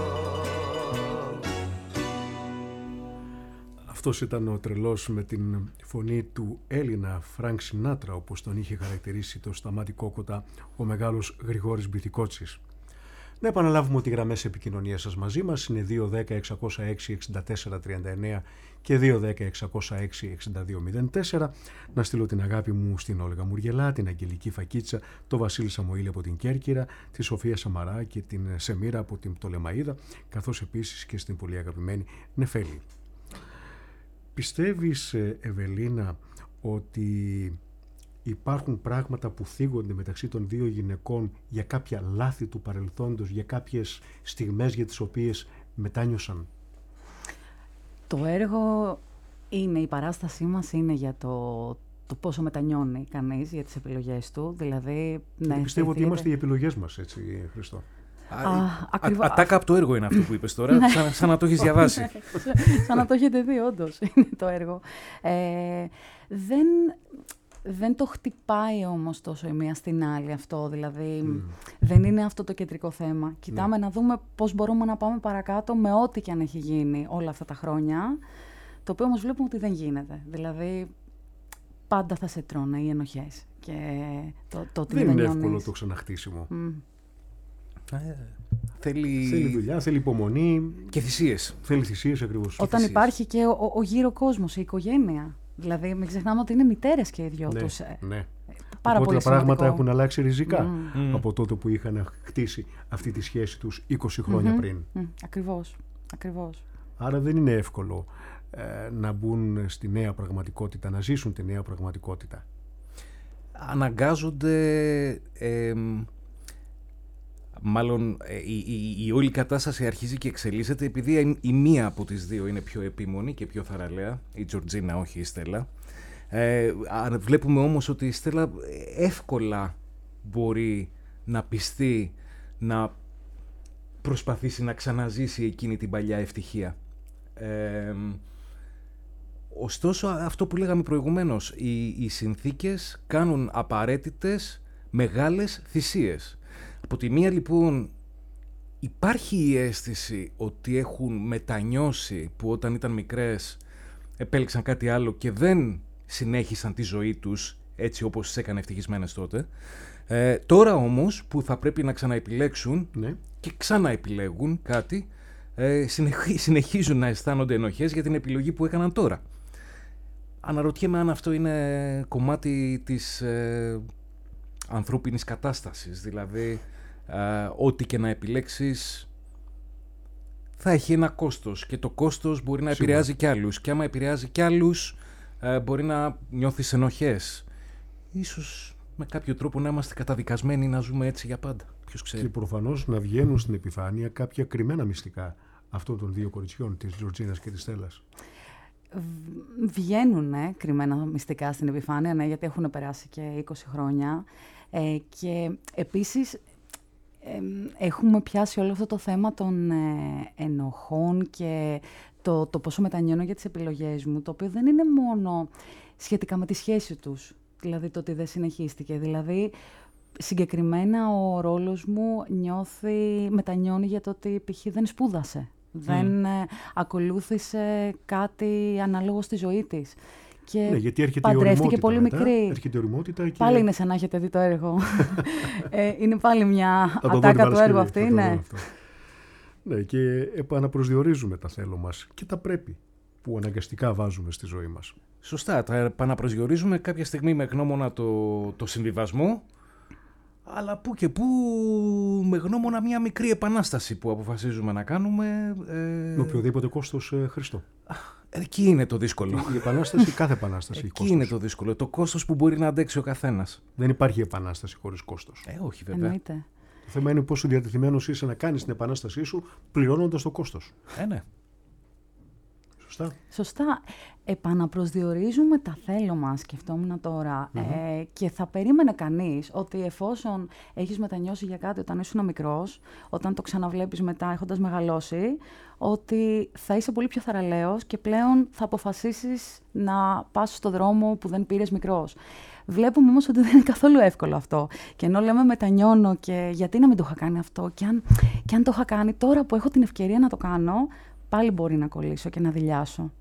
Αυτός ήταν ο τρελός με την φωνή του Έλληνα Φρανκ Σινάτρα, όπως τον είχε χαρακτηρίσει το Σταμάτη Κόκοτα ο μεγάλος Γρηγόρης Μπιθικότσης. Να επαναλάβουμε ότι οι γραμμές επικοινωνίας σας μαζί μας είναι δύο δέκα εξακόσια έξι εξήντα τέσσερα τριάντα εννέα και δύο δέκα εξακόσια έξι εξήντα δύο μηδέν τέσσερα. Να στείλω την αγάπη μου στην Όλγα Μουργελά, την Αγγελική Φακίτσα, τον Βασίλη Σαμοήλη από την Κέρκυρα, τη Σοφία Σαμαρά και την Σεμίρα από την Πτολεμαΐδα, καθώς επίσης και στην πολύ αγαπημένη Νεφέλη. Πιστεύεις, Ευελίνα, ότι υπάρχουν πράγματα που θίγονται μεταξύ των δύο γυναικών για κάποια λάθη του παρελθόντος, για κάποιες στιγμές για τις οποίες μετάνιωσαν? Το έργο είναι, η παράστασή μας είναι για το, το πόσο μετανιώνει κανείς για τις επιλογές του. Δηλαδή, ναι, πιστεύω ότι είμαστε οι επιλογές μας, έτσι, Χριστό. Ατάκα από το έργο είναι αυτό που είπες τώρα, σαν, σαν να το έχεις διαβάσει. Σαν να το έχετε δει, όντως, είναι το έργο. Ε, δεν... Δεν το χτυπάει όμως τόσο η μία στην άλλη αυτό, δηλαδή mm. δεν είναι αυτό το κεντρικό θέμα. Κοιτάμε mm. να δούμε πώς μπορούμε να πάμε παρακάτω με ό,τι και αν έχει γίνει όλα αυτά τα χρόνια, το οποίο όμως βλέπουμε ότι δεν γίνεται. Δηλαδή πάντα θα σε τρώνε οι ενοχές. Και το, το ότι δεν δεν είναι νιώνεις. εύκολο το ξαναχτίσιμο. Mm. Ε, θέλει... Θέλει δουλειά, θέλει υπομονή. Και θυσίες. Θέλει θυσίες ακριβώς. Όταν θυσίες. υπάρχει και ο, ο γύρω κόσμος, η οικογένεια. Δηλαδή, μην ξεχνάμε ότι είναι μητέρες και οι δυο Ναι, τους. ναι. Πάρα Οπότε πολύ τα πράγματα σημαντικό. έχουν αλλάξει ριζικά Mm. από τότε που είχαν χτίσει αυτή τη σχέση τους είκοσι χρόνια Μμμ. πριν. Μμ, ακριβώς, ακριβώς. Άρα δεν είναι εύκολο ε, να μπουν στη νέα πραγματικότητα, να ζήσουν τη νέα πραγματικότητα. Αναγκάζονται, ε, μάλλον ε, η, η, η όλη κατάσταση αρχίζει και εξελίσσεται επειδή η, η μία από τις δύο είναι πιο επίμονη και πιο θαραλέα, η Τζορτζίνα, όχι η Στέλλα. Ε, βλέπουμε όμως ότι η Στέλλα εύκολα μπορεί να πιστεί, να προσπαθήσει να ξαναζήσει εκείνη την παλιά ευτυχία. Ε, ωστόσο, αυτό που λέγαμε προηγουμένως, οι, οι συνθήκες κάνουν απαραίτητες μεγάλες θυσίες. Από τη μία λοιπόν υπάρχει η αίσθηση ότι έχουν μετανιώσει που όταν ήταν μικρές επέλεξαν κάτι άλλο και δεν συνέχισαν τη ζωή τους έτσι όπως τις έκανε ευτυχισμένες τότε. Ε, τώρα όμως που θα πρέπει να ξαναεπιλέξουν Ναι. και ξαναεπιλέγουν κάτι, ε, συνεχίζουν να αισθάνονται ενοχές για την επιλογή που έκαναν τώρα. Αναρωτιέμαι αν αυτό είναι κομμάτι της ε, ανθρώπινης κατάστασης, δηλαδή ε, ό,τι και να επιλέξεις θα έχει ένα κόστος και το κόστος μπορεί να Σίγουρα. επηρεάζει κι άλλους και άμα επηρεάζει κι άλλους ε, μπορεί να νιώθεις ενοχές. Ίσως με κάποιο τρόπο να είμαστε καταδικασμένοι να ζούμε έτσι για πάντα. Ποιος ξέρει. Και προφανώς να βγαίνουν στην επιφάνεια κάποια κρυμμένα μυστικά αυτών των δύο κοριτσιών, της Τζορτζίνας και της Στέλλας. Βγαίνουν ε, κρυμμένα μυστικά στην επιφάνεια, ναι, γιατί έχουν περάσει και είκοσι χρόνια. Ε, και επίσης ε, έχουμε πιάσει όλο αυτό το θέμα των ε, ενοχών και το, το πόσο μετανιώνω για τις επιλογές μου, το οποίο δεν είναι μόνο σχετικά με τη σχέση τους, δηλαδή το ότι δεν συνεχίστηκε. Δηλαδή, συγκεκριμένα ο ρόλος μου νιώθει, μετανιώνει για το ότι π.χ. δεν σπούδασε. Δεν ε, ακολούθησε κάτι ανάλογο στη ζωή της. Και Ναι, γιατί έρχεται η παντρεύτηκε οριμότητα πολύ μετά, μικρή. έρχεται η οριμότητα και... Πάλι είναι σαν να έχετε δει το έργο. ε, είναι πάλι μια Θα το δω την ατάκα του έργου Παρασκευή, αυτή. θα το δω Ναι. αυτό. Ναι, και επαναπροσδιορίζουμε τα θέλω μας και τα πρέπει που αναγκαστικά βάζουμε στη ζωή μας. Σωστά, τα επαναπροσδιορίζουμε κάποια στιγμή με γνώμονα το, το συμβιβασμό, αλλά που και που με γνώμονα μια μικρή επανάσταση που αποφασίζουμε να κάνουμε. Ε, Με οποιοδήποτε κόστος, ε, Χριστό. εκεί είναι το δύσκολο. Η επανάσταση, κάθε επανάσταση έχει Εκεί κόστος. είναι το δύσκολο. Το κόστος που μπορεί να αντέξει ο καθένας. Δεν υπάρχει επανάσταση χωρίς κόστος. Ε, όχι βέβαια. Εννοείται. Το θέμα είναι πόσο διατεθειμένος είσαι να κάνεις την επανάστασή σου πληρώνοντας το κόστος. Ε, ναι. Σωστά. Σωστά. Επαναπροσδιορίζουμε τα θέλω μας, σκεφτόμουν τώρα. Ε, και θα περίμενε κανείς ότι εφόσον έχεις μετανιώσει για κάτι όταν ήσουν μικρός, όταν το ξαναβλέπεις μετά έχοντας μεγαλώσει, ότι θα είσαι πολύ πιο θαραλέος και πλέον θα αποφασίσεις να πας στο δρόμο που δεν πήρες μικρός. Βλέπουμε όμως ότι δεν είναι καθόλου εύκολο αυτό. Και ενώ λέμε μετανιώνω και γιατί να μην το είχα κάνει αυτό, και αν, και αν το είχα κάνει τώρα που έχω την ευκαιρία να το κάνω, πάλι μπορεί να κολλήσω και να δειλιάσω.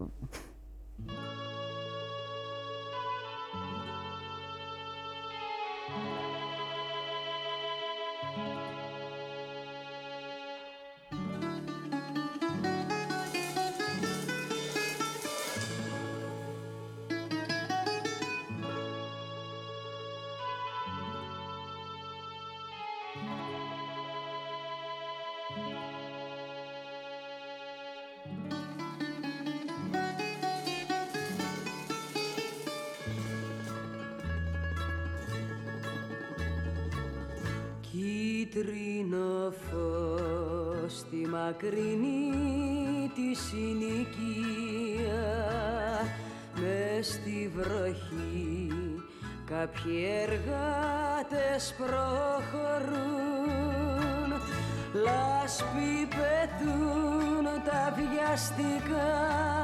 Κίτρινο φως στη μακρινή τη συνοικία, μες στη βροχή κάποιοι εργάτες προχωρούν, λάσπη πετούν τα βιαστικά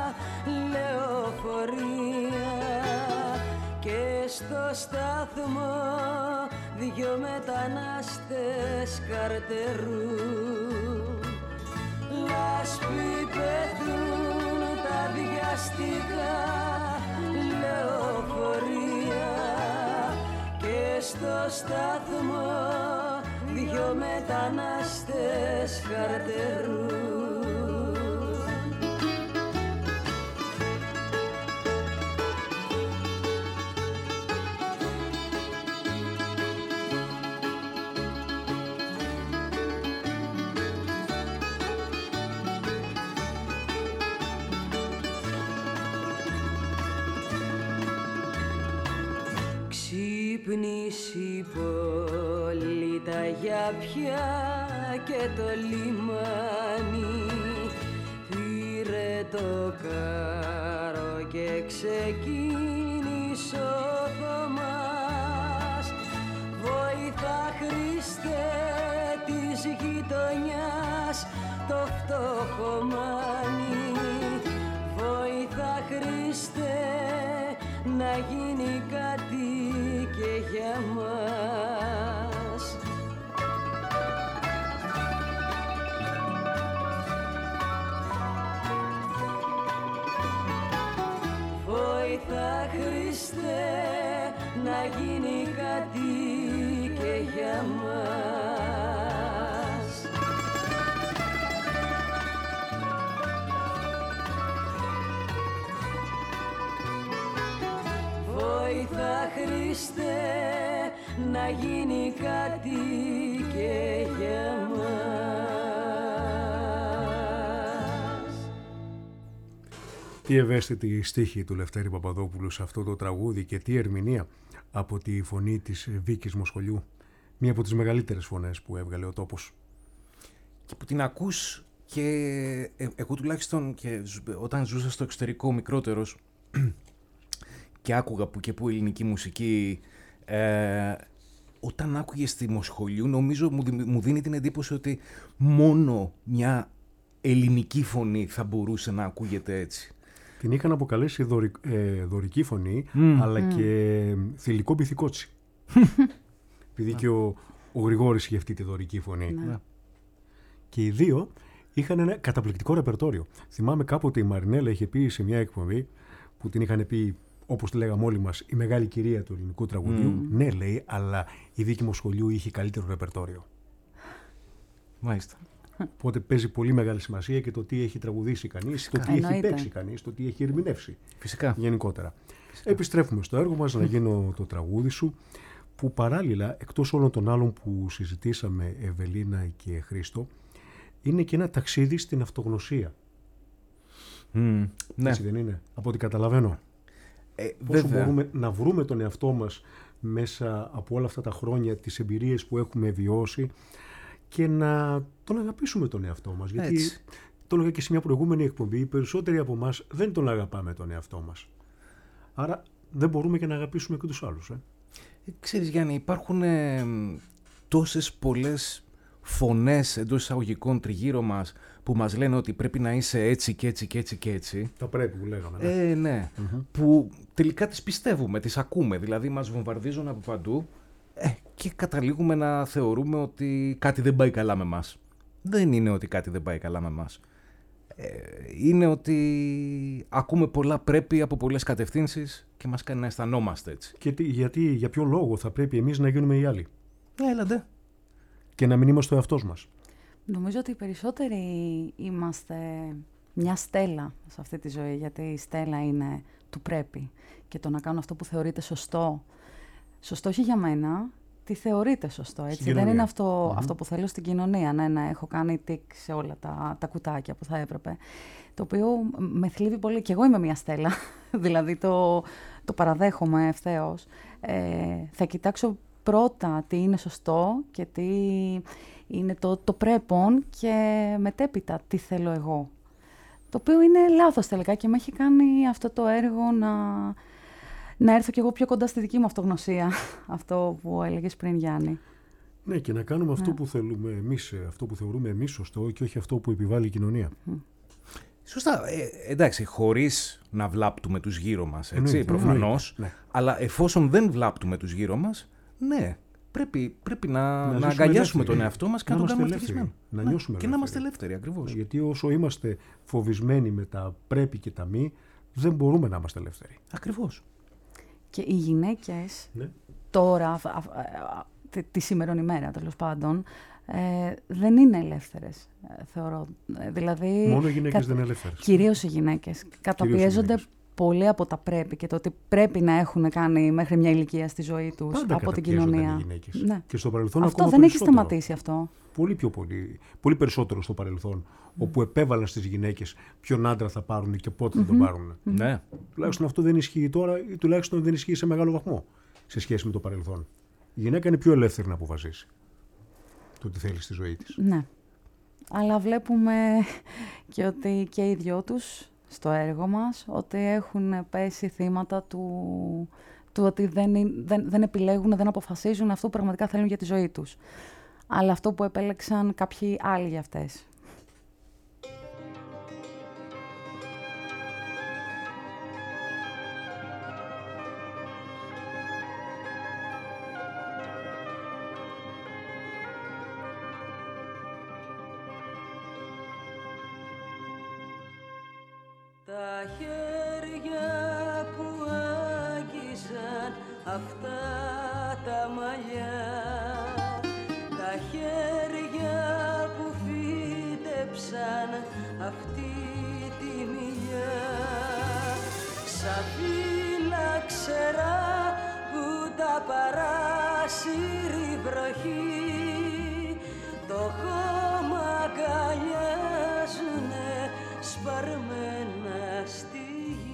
λεωφορεία και στο σταθμό δυο μετανάστες καρτερούν. Λάσπη πετούν τα βιαστικά λεωφορεία σταθμό δυο μετανάστες χαρτερούν. Ξύπνησε η πόλη τα γιαπιά και το λιμάνι, πήρε το κάρο και ξεκίνησε ο Θωμάς. Βοήθα Χριστέ της γειτονιάς το φτωχομάνι, βοήθα Χριστέ να γίνει κάτι και για μας. Βοήθα Χριστέ να γίνει κάτι και για μας. Βοήθα Χριστέ να γίνει κάτι και για μας. Τι ευαίσθητη στίχη του Λευτέρη Παπαδόπουλου σε αυτό το τραγούδι και τι ερμηνεία από τη φωνή της Βίκης Μοσχολιού. Μία από τις μεγαλύτερες φωνές που έβγαλε ο τόπος. Και που την ακούς και ε, εγώ τουλάχιστον και όταν ζούσα στο εξωτερικό μικρότερος και άκουγα που και που ελληνική μουσική, ε, όταν άκουγες τη Μοσχολιού νομίζω μου, μου δίνει την εντύπωση ότι μόνο μια ελληνική φωνή θα μπορούσε να ακούγεται έτσι. Την είχαν αποκαλέσει δωρη, ε, δωρική φωνή, mm. αλλά mm. και θηλυκό πυθικότσι. Επειδή και ο, ο Γρηγόρης είχε αυτή τη δωρική φωνή. Ναι. Και οι δύο είχαν ένα καταπληκτικό ρεπερτόριο. Θυμάμαι κάποτε η Μαρινέλα είχε πει σε μια εκπομπή που την είχαν πει, όπως τη λέγαμε όλοι μας, η μεγάλη κυρία του ελληνικού τραγουδιού. Mm. Ναι, λέει, αλλά η Βίκη Μοσχολιού είχε καλύτερο ρεπερτόριο. Μάλιστα. Οπότε παίζει πολύ μεγάλη σημασία και το τι έχει τραγουδήσει κανείς, το τι Εννοείται. έχει παίξει κανείς, το τι έχει ερμηνεύσει. Φυσικά. Γενικότερα. Φυσικά. Επιστρέφουμε στο έργο μας, να γίνω το τραγούδι σου, που παράλληλα, εκτός όλων των άλλων που συζητήσαμε, Ευελίνα και Χρήστο, είναι και ένα ταξίδι στην αυτογνωσία. Mm, ναι. Έτσι δεν είναι, από ό,τι καταλαβαίνω. Ε, Πόσο βέβαια. μπορούμε να βρούμε τον εαυτό μας μέσα από όλα αυτά τα χρόνια, τις εμπειρίες που έχουμε βιώσει και να τον αγαπήσουμε τον εαυτό μας. Γιατί Έτσι. το έλεγα και σε μια προηγούμενη εκπομπή, οι περισσότεροι από εμάς δεν τον αγαπάμε τον εαυτό μας. Άρα δεν μπορούμε και να αγαπήσουμε και τους άλλους. Ε. Ε, ξέρεις Γιάννη, υπάρχουν ε, τόσες πολλές φωνές εντός εισαγωγικών τριγύρω μας που μας λένε ότι πρέπει να είσαι έτσι και έτσι και έτσι και έτσι. Τα πρέπει που λέγαμε. Ναι. Ε, ναι. Mm-hmm. Που τελικά τις πιστεύουμε, τις ακούμε. Δηλαδή μας βομβαρδίζουν από παντού ε, και καταλήγουμε να θεωρούμε ότι κάτι δεν πάει καλά με μας. Δεν είναι ότι κάτι δεν πάει καλά με μας. Ε, είναι ότι ακούμε πολλά πρέπει από πολλές κατευθύνσεις και μας κάνει να αισθανόμαστε έτσι. Και τι, γιατί, για ποιο λόγο θα πρέπει εμείς να γίνουμε οι άλλοι. Έλατε. Και να μην είμαστε ο εαυτός μας. Νομίζω ότι οι περισσότεροι είμαστε μια στέλα σε αυτή τη ζωή, γιατί η στέλα είναι του πρέπει. Και το να κάνω αυτό που θεωρείται σωστό, σωστό όχι για μένα, τι θεωρείται σωστό, έτσι. Δεν είναι αυτό, mm-hmm. αυτό που θέλω στην κοινωνία, ναι, να έχω κάνει τικ σε όλα τα, τα κουτάκια που θα έπρεπε. Το οποίο με θλίβει πολύ. Και εγώ είμαι μια στέλα, δηλαδή το, το παραδέχομαι ευθέως. Ε, θα κοιτάξω πρώτα τι είναι σωστό και τι είναι το, το πρέπον και μετέπειτα τι θέλω εγώ. Το οποίο είναι λάθος τελικά και με έχει κάνει αυτό το έργο να, να έρθω κι εγώ πιο κοντά στη δική μου αυτογνωσία. Αυτό που έλεγες πριν, Γιάννη. Ναι, και να κάνουμε αυτό ναι. που θέλουμε εμείς, αυτό που θεωρούμε εμείς σωστό και όχι αυτό που επιβάλλει η κοινωνία. Mm. Σωστά. Ε, εντάξει, χωρίς να βλάπτουμε τους γύρω μας, έτσι, ναι, προφανώς. Ναι. Αλλά εφόσον δεν βλάπτουμε τους γύρω μας, ναι, πρέπει, πρέπει να, να, να αγκαλιάσουμε τον εαυτό μας και να, να τον κάνουμε ευτυχισμένο. Να νιώσουμε ελεύθεροι. Και να είμαστε ελεύθεροι, ακριβώς. Γιατί όσο είμαστε φοβισμένοι με τα πρέπει και τα μη, δεν μπορούμε να είμαστε ελεύθεροι. Ακριβώς. Και οι γυναίκες ναι. τώρα, α, α, α, τη, τη σήμερον ημέρα τέλος πάντων, ε, δεν είναι ελεύθερες, ε, θεωρώ. Ε, δηλαδή, μόνο οι γυναίκες κα, δεν είναι ελεύθερες. Κυρίως οι γυναίκες. Καταπιέζονται πολύ από τα πρέπει και το ότι πρέπει να έχουν κάνει μέχρι μια ηλικία στη ζωή τους Πάντα από την κοινωνία. Οι γυναίκες. Ναι. Και στο παρελθόν αυτό ακόμα δεν έχει περισσότερο. σταματήσει αυτό. Πολύ πιο πολύ, πολύ περισσότερο στο παρελθόν, mm. όπου επέβαλαν στις γυναίκες ποιον άντρα θα πάρουν και πότε mm-hmm. θα τον πάρουν. Mm-hmm. Ναι. Τουλάχιστον αυτό δεν ισχύει τώρα ή τουλάχιστον δεν ισχύει σε μεγάλο βαθμό σε σχέση με το παρελθόν. Η γυναίκα είναι πιο ελεύθερη να αποφασίσει το τι θέλει στη ζωή της. Ναι. Αλλά βλέπουμε και ότι και οι δυο τους στο έργο μας, ότι έχουν πέσει θύματα του, του ότι δεν, δεν, δεν επιλέγουν, δεν αποφασίζουν αυτό που πραγματικά θέλουν για τη ζωή τους. Αλλά αυτό που επέλεξαν κάποιοι άλλοι για αυτές. Τα χέρια που άγγιζαν αυτά τα μαλλιά, τα χέρια που φύτεψαν αυτή τη μιλιά, σαν φύλλα ξερά που τα παράσυρει βροχή, το χώμα αγκαλιάζουνε σπαρμένα στη γη.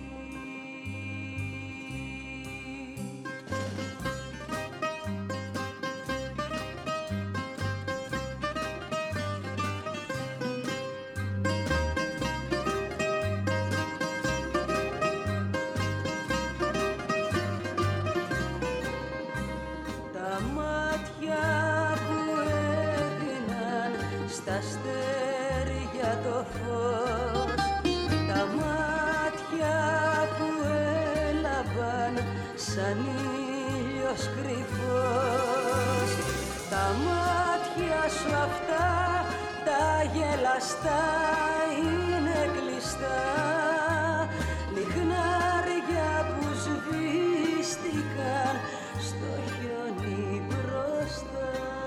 Τα μάτια που έδιναν στα αστέρια το φως, τα μάτια που έλαβαν σαν ήλιος κρυφός, τα μάτια σου αυτά τα γελαστά είναι κλειστά, λιχνάρια που σβήστηκαν στο χιόνι μπροστά.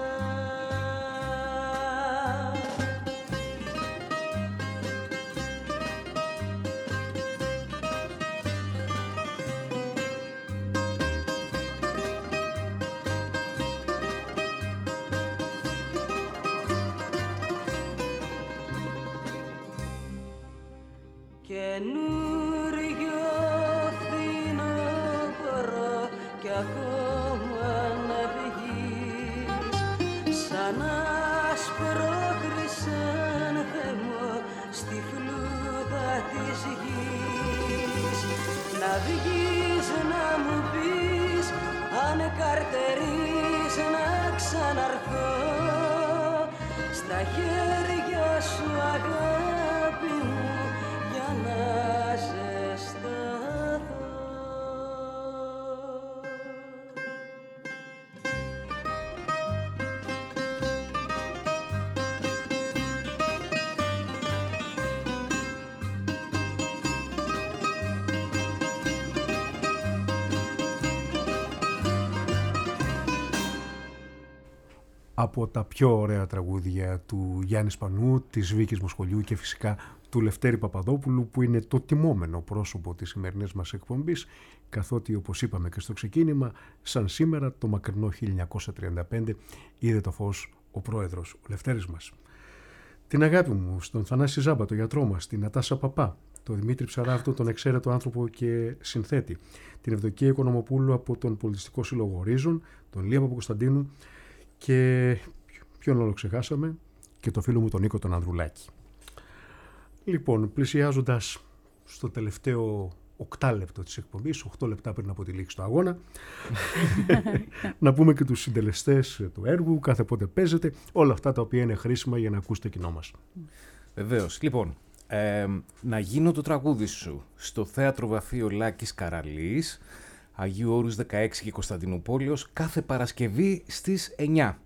Καινούριο φθινόπωρο κι ακόμα να βγεις, σαν άσπρο χρυσάνθεμο στη φλούδα της γης. Να βγεις να μου πεις αν καρτερείς να ξαναρθώ, στα χέρια σου αγάπη μου για να ζεσταθώ. Από τα πιο ωραία τραγούδια του Γιάννη Σπανού, της Βίκης Μοσχολιού και φυσικά του Λευτέρη Παπαδόπουλου, που είναι το τιμόμενο πρόσωπο της σημερινής μας εκπομπής, καθότι όπως είπαμε και στο ξεκίνημα, σαν σήμερα το μακρινό χίλια εννιακόσια τριάντα πέντε είδε το φως ο πρόεδρος, ο Λευτέρης μας. Την αγάπη μου στον Θανάση Ζάμπα, τον γιατρό μας, την Νατάσα Παπά, τον Δημήτρη Ψαράβτο, τον εξαίρετο άνθρωπο και συνθέτη, την Ευδοκία Οικονομοπούλου από τον Πολιτιστικό Σύλλογο Ορίζων, τον Λία Παπακοσταντίνου και ποιον όλο ξεχάσαμε, και το φίλο μου τον Νίκο τον Ανδρουλάκη. Λοιπόν, πλησιάζοντας στο τελευταίο οκτάλεπτο της εκπομπής, οκτώ λεπτά πριν από τη λήξη του αγώνα, να πούμε και τους συντελεστές του έργου, κάθε πότε παίζεται, όλα αυτά τα οποία είναι χρήσιμα για να ακούσει το κοινό μας. Βεβαίως. Λοιπόν, ε, να γίνω το τραγούδι σου στο Θέατρο Βαφείο Λάκης Καραλής, Αγίου Όρους δεκαέξι και Κωνσταντινούπολεως, κάθε Παρασκευή στις εννιά.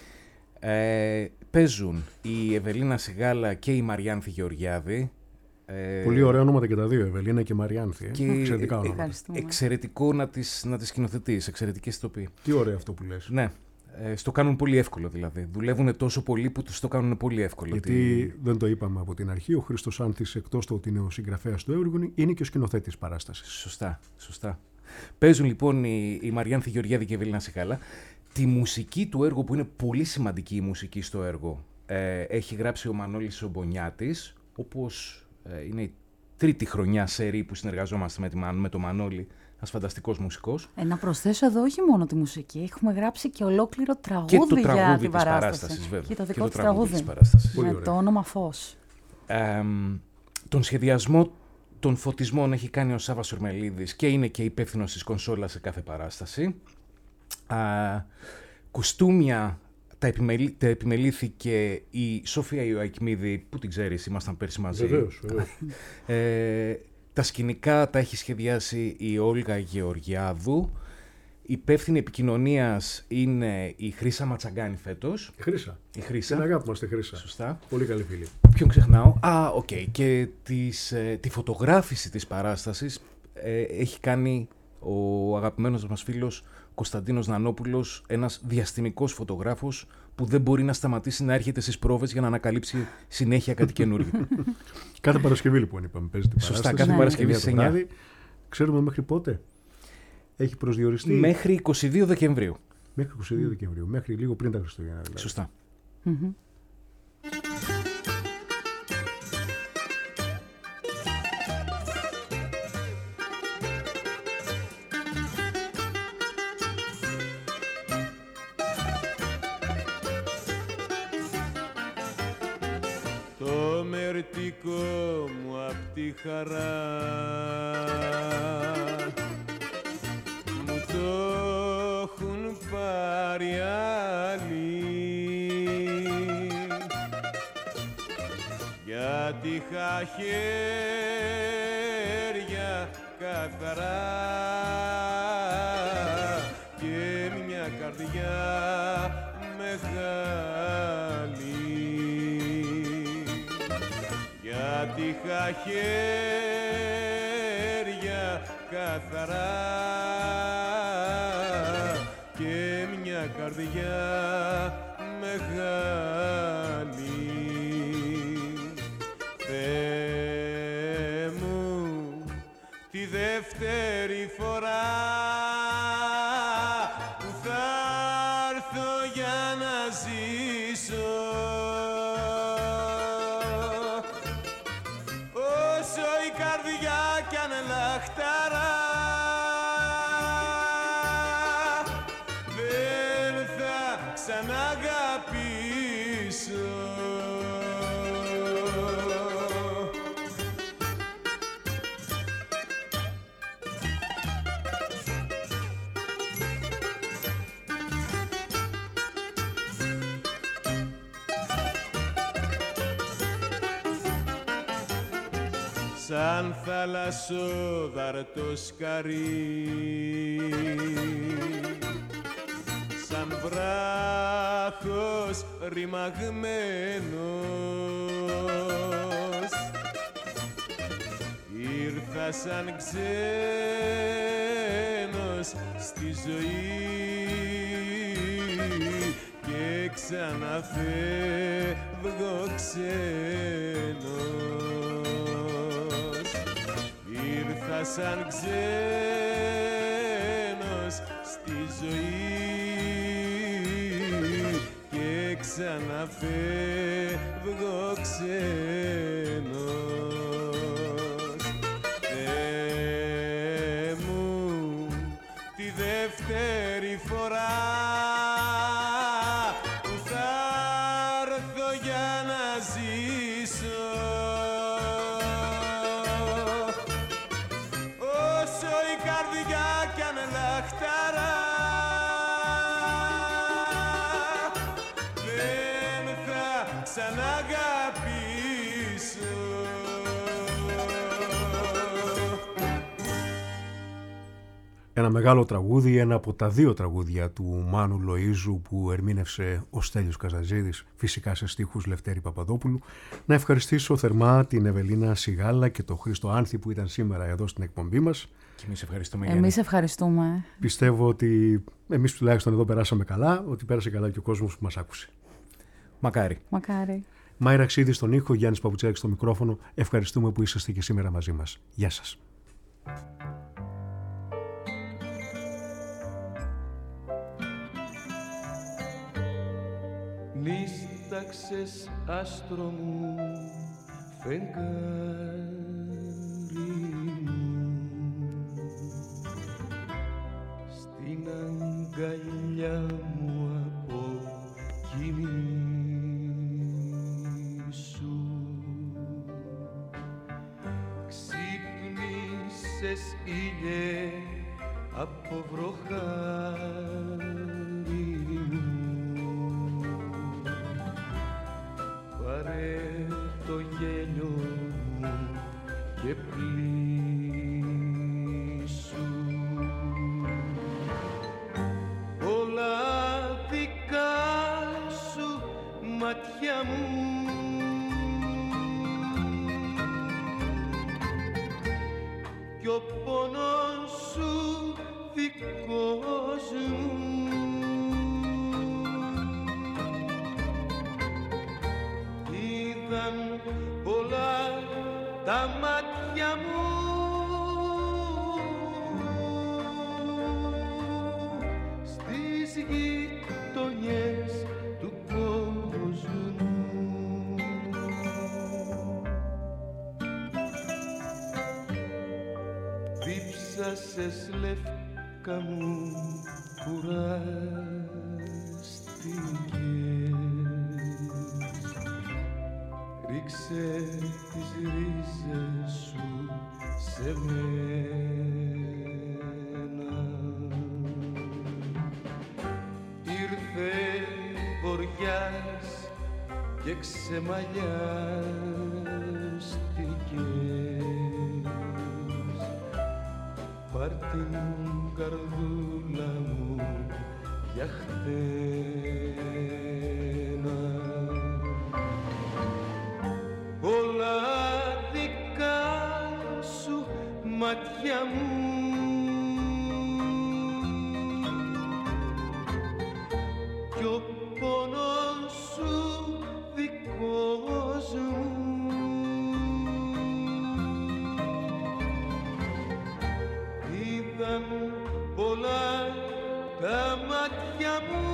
Ε, παίζουν η Ευελίνα Σιγάλα και η Μαριάνθη Γεωργιάδη, Ε, Πολύ ωραία ονόματα και τα δύο, Ευελίνα και Μαριάνθη. Ε. Και εξαιρετικά ονόματα. Ευχαριστούμε. Εξαιρετικό να τις, να τις σκηνοθετείς, εξαιρετικές ηθοποιοί. Τι ωραίο αυτό που λες. Ναι, ε, στο κάνουν πολύ εύκολο δηλαδή. Δουλεύουν τόσο πολύ που τους το κάνουν πολύ εύκολο. Γιατί Τι... δεν το είπαμε από την αρχή, ο Χρήστος Άνθης, εκτός του ότι είναι ο συγγραφέας του έργου, είναι και ο σκηνοθέτης παράστασης. Σωστά, σωστά. Παίζουν λοιπόν η, η Μαριάνθη Γεωργιάδη και η Ευελίνα Σικάλα. Τη μουσική του έργου, που είναι πολύ σημαντική η μουσική στο έργο, ε, έχει γράψει ο Μανώλης Ομπονιάτης, όπως ε, είναι η τρίτη χρονιά σερί που συνεργαζόμαστε με, τη, με τον Μανώλη, ένας φανταστικός μουσικός. Ε, να προσθέσω εδώ όχι μόνο τη μουσική, έχουμε γράψει και ολόκληρο τραγούδι, Και το για τραγούδι την της παράσταση. παράστασης, βέβαια. Και το Και δικό το της τραγούδι τραγούδι, της παράστασης. Πολύ με ωραία. το όνομα Φως. Ε, τον σχεδιασμό των φωτισμών έχει κάνει ο Σάββας Ορμελίδης και είναι και υπεύθυνος της κονσόλας σε κάθε παράσταση. Α, κουστούμια τα, επιμελή, τα επιμελήθηκε η Σοφία Ιωακημίδη, που την ξέρεις, ήμασταν πέρσι μαζί. Βεβαίως, βεβαίως. Ε, τα σκηνικά τα έχει σχεδιάσει η Όλγα Γεωργιάδου. Υπεύθυνη επικοινωνίας είναι η Χρύσα Ματσαγκάνη φέτος. Χρύσα. Η Χρύσα. Την αγάπη μας τη Χρύσα. Σωστά. Πολύ καλή φίλη. Ποιον ξεχνάω. Α, οκ. Okay. Και τις, ε, τη φωτογράφηση της παράστασης ε, έχει κάνει ο αγαπημένος μας φίλος Κωνσταντίνος Νανόπουλος, ένας διαστημικός φωτογράφος που δεν μπορεί να σταματήσει να έρχεται στις πρόβες για να ανακαλύψει συνέχεια κάτι καινούριο. Κάθε Παρασκευή λοιπόν είπαμε παίζει την Σωστά, παράσταση. κάθε Ναι. Παρασκευή εννιά στις το εννιά. βράδυ. Ξέρουμε μέχρι πότε έχει προσδιοριστεί. Μέχρι είκοσι δύο Δεκεμβρίου. Μέχρι είκοσι δύο Δεκεμβρίου, μέχρι λίγο πριν τα Χριστούγεννα. Δηλαδή. Σωστά. Μμμ. Το μερτικό μου απ' τη χαρά μου το έχουν πάρει άλλοι, γιατί είχα χέρια καθαρά και μια καρδιά μεγάλη. Γιατί είχα χέρια καθαρά και μια καρδιά μεγάλη. Θεέ μου, τη δεύτερη φορά που θα έρθω για να ζήσω, όσο η καρδιά κι αν λαχταρά, δεν θα ξαναγαπήσω. Σαν θαλασσόδαρτο σκαρί, σαν βράχος ρημαγμένος, ήρθα σαν ξένος στη ζωή και ξαναφεύγω ξένος. Ήρθα σαν ξένος στη ζωή και ξαναφεύγω ξένος. Θεέ μου, τη δεύτερη φορά που θα έρθω για να ζήσω, όσο η καρδιά κι αν λαχταρά, δεν θα ξαναγαπήσω. Ένα μεγάλο τραγούδι, ένα από τα δύο τραγούδια του Μάνου Λοΐζου που ερμήνευσε ο Στέλιος Καζατζίδης, φυσικά σε στίχους Λευτέρη Παπαδόπουλου. Να ευχαριστήσω θερμά την Ευελίνα Σιγάλα και τον Χρήστο Άνθη που ήταν σήμερα εδώ στην εκπομπή μας. Και εμείς ευχαριστούμε. Εμείς ευχαριστούμε. Πιστεύω ότι εμείς τουλάχιστον εδώ περάσαμε καλά, ότι πέρασε καλά και ο κόσμος που μας άκουσε. Μακάρι. Μακάρι. Μάιρα Ξίδη στον ήχο, Γιάννης Παπουτσάκης στο μικρόφωνο. Ευχαριστούμε που είσαστε και σήμερα μαζί μας. Γεια σας. Νύσταξες άστρο μου, φεγγάρι μου, στην αγκαλιά μου από κοιμήσου. Ξύπνησες ήλιε από βροχάρι μου, πάρε το γέλιο μου και πλήσου. Όλα δικά σου μάτια μου κι ο πόνος σου δικός μου. Είδαν πολλά τα μάτια μου στις γειτονιές του κόσμου. Δίψασες λεύκα μου, κουράστηκες, ρίξε τις ρίζες σου σε μένα. Ήρθε βοριάς και ξεμαλιάστηκες, πάρ' την καρδούλα μου για χτένα. Όλα δικά σου μάτια μου κι ο πόνος σου δικός μου. Είδαν πολλά τα μάτια μου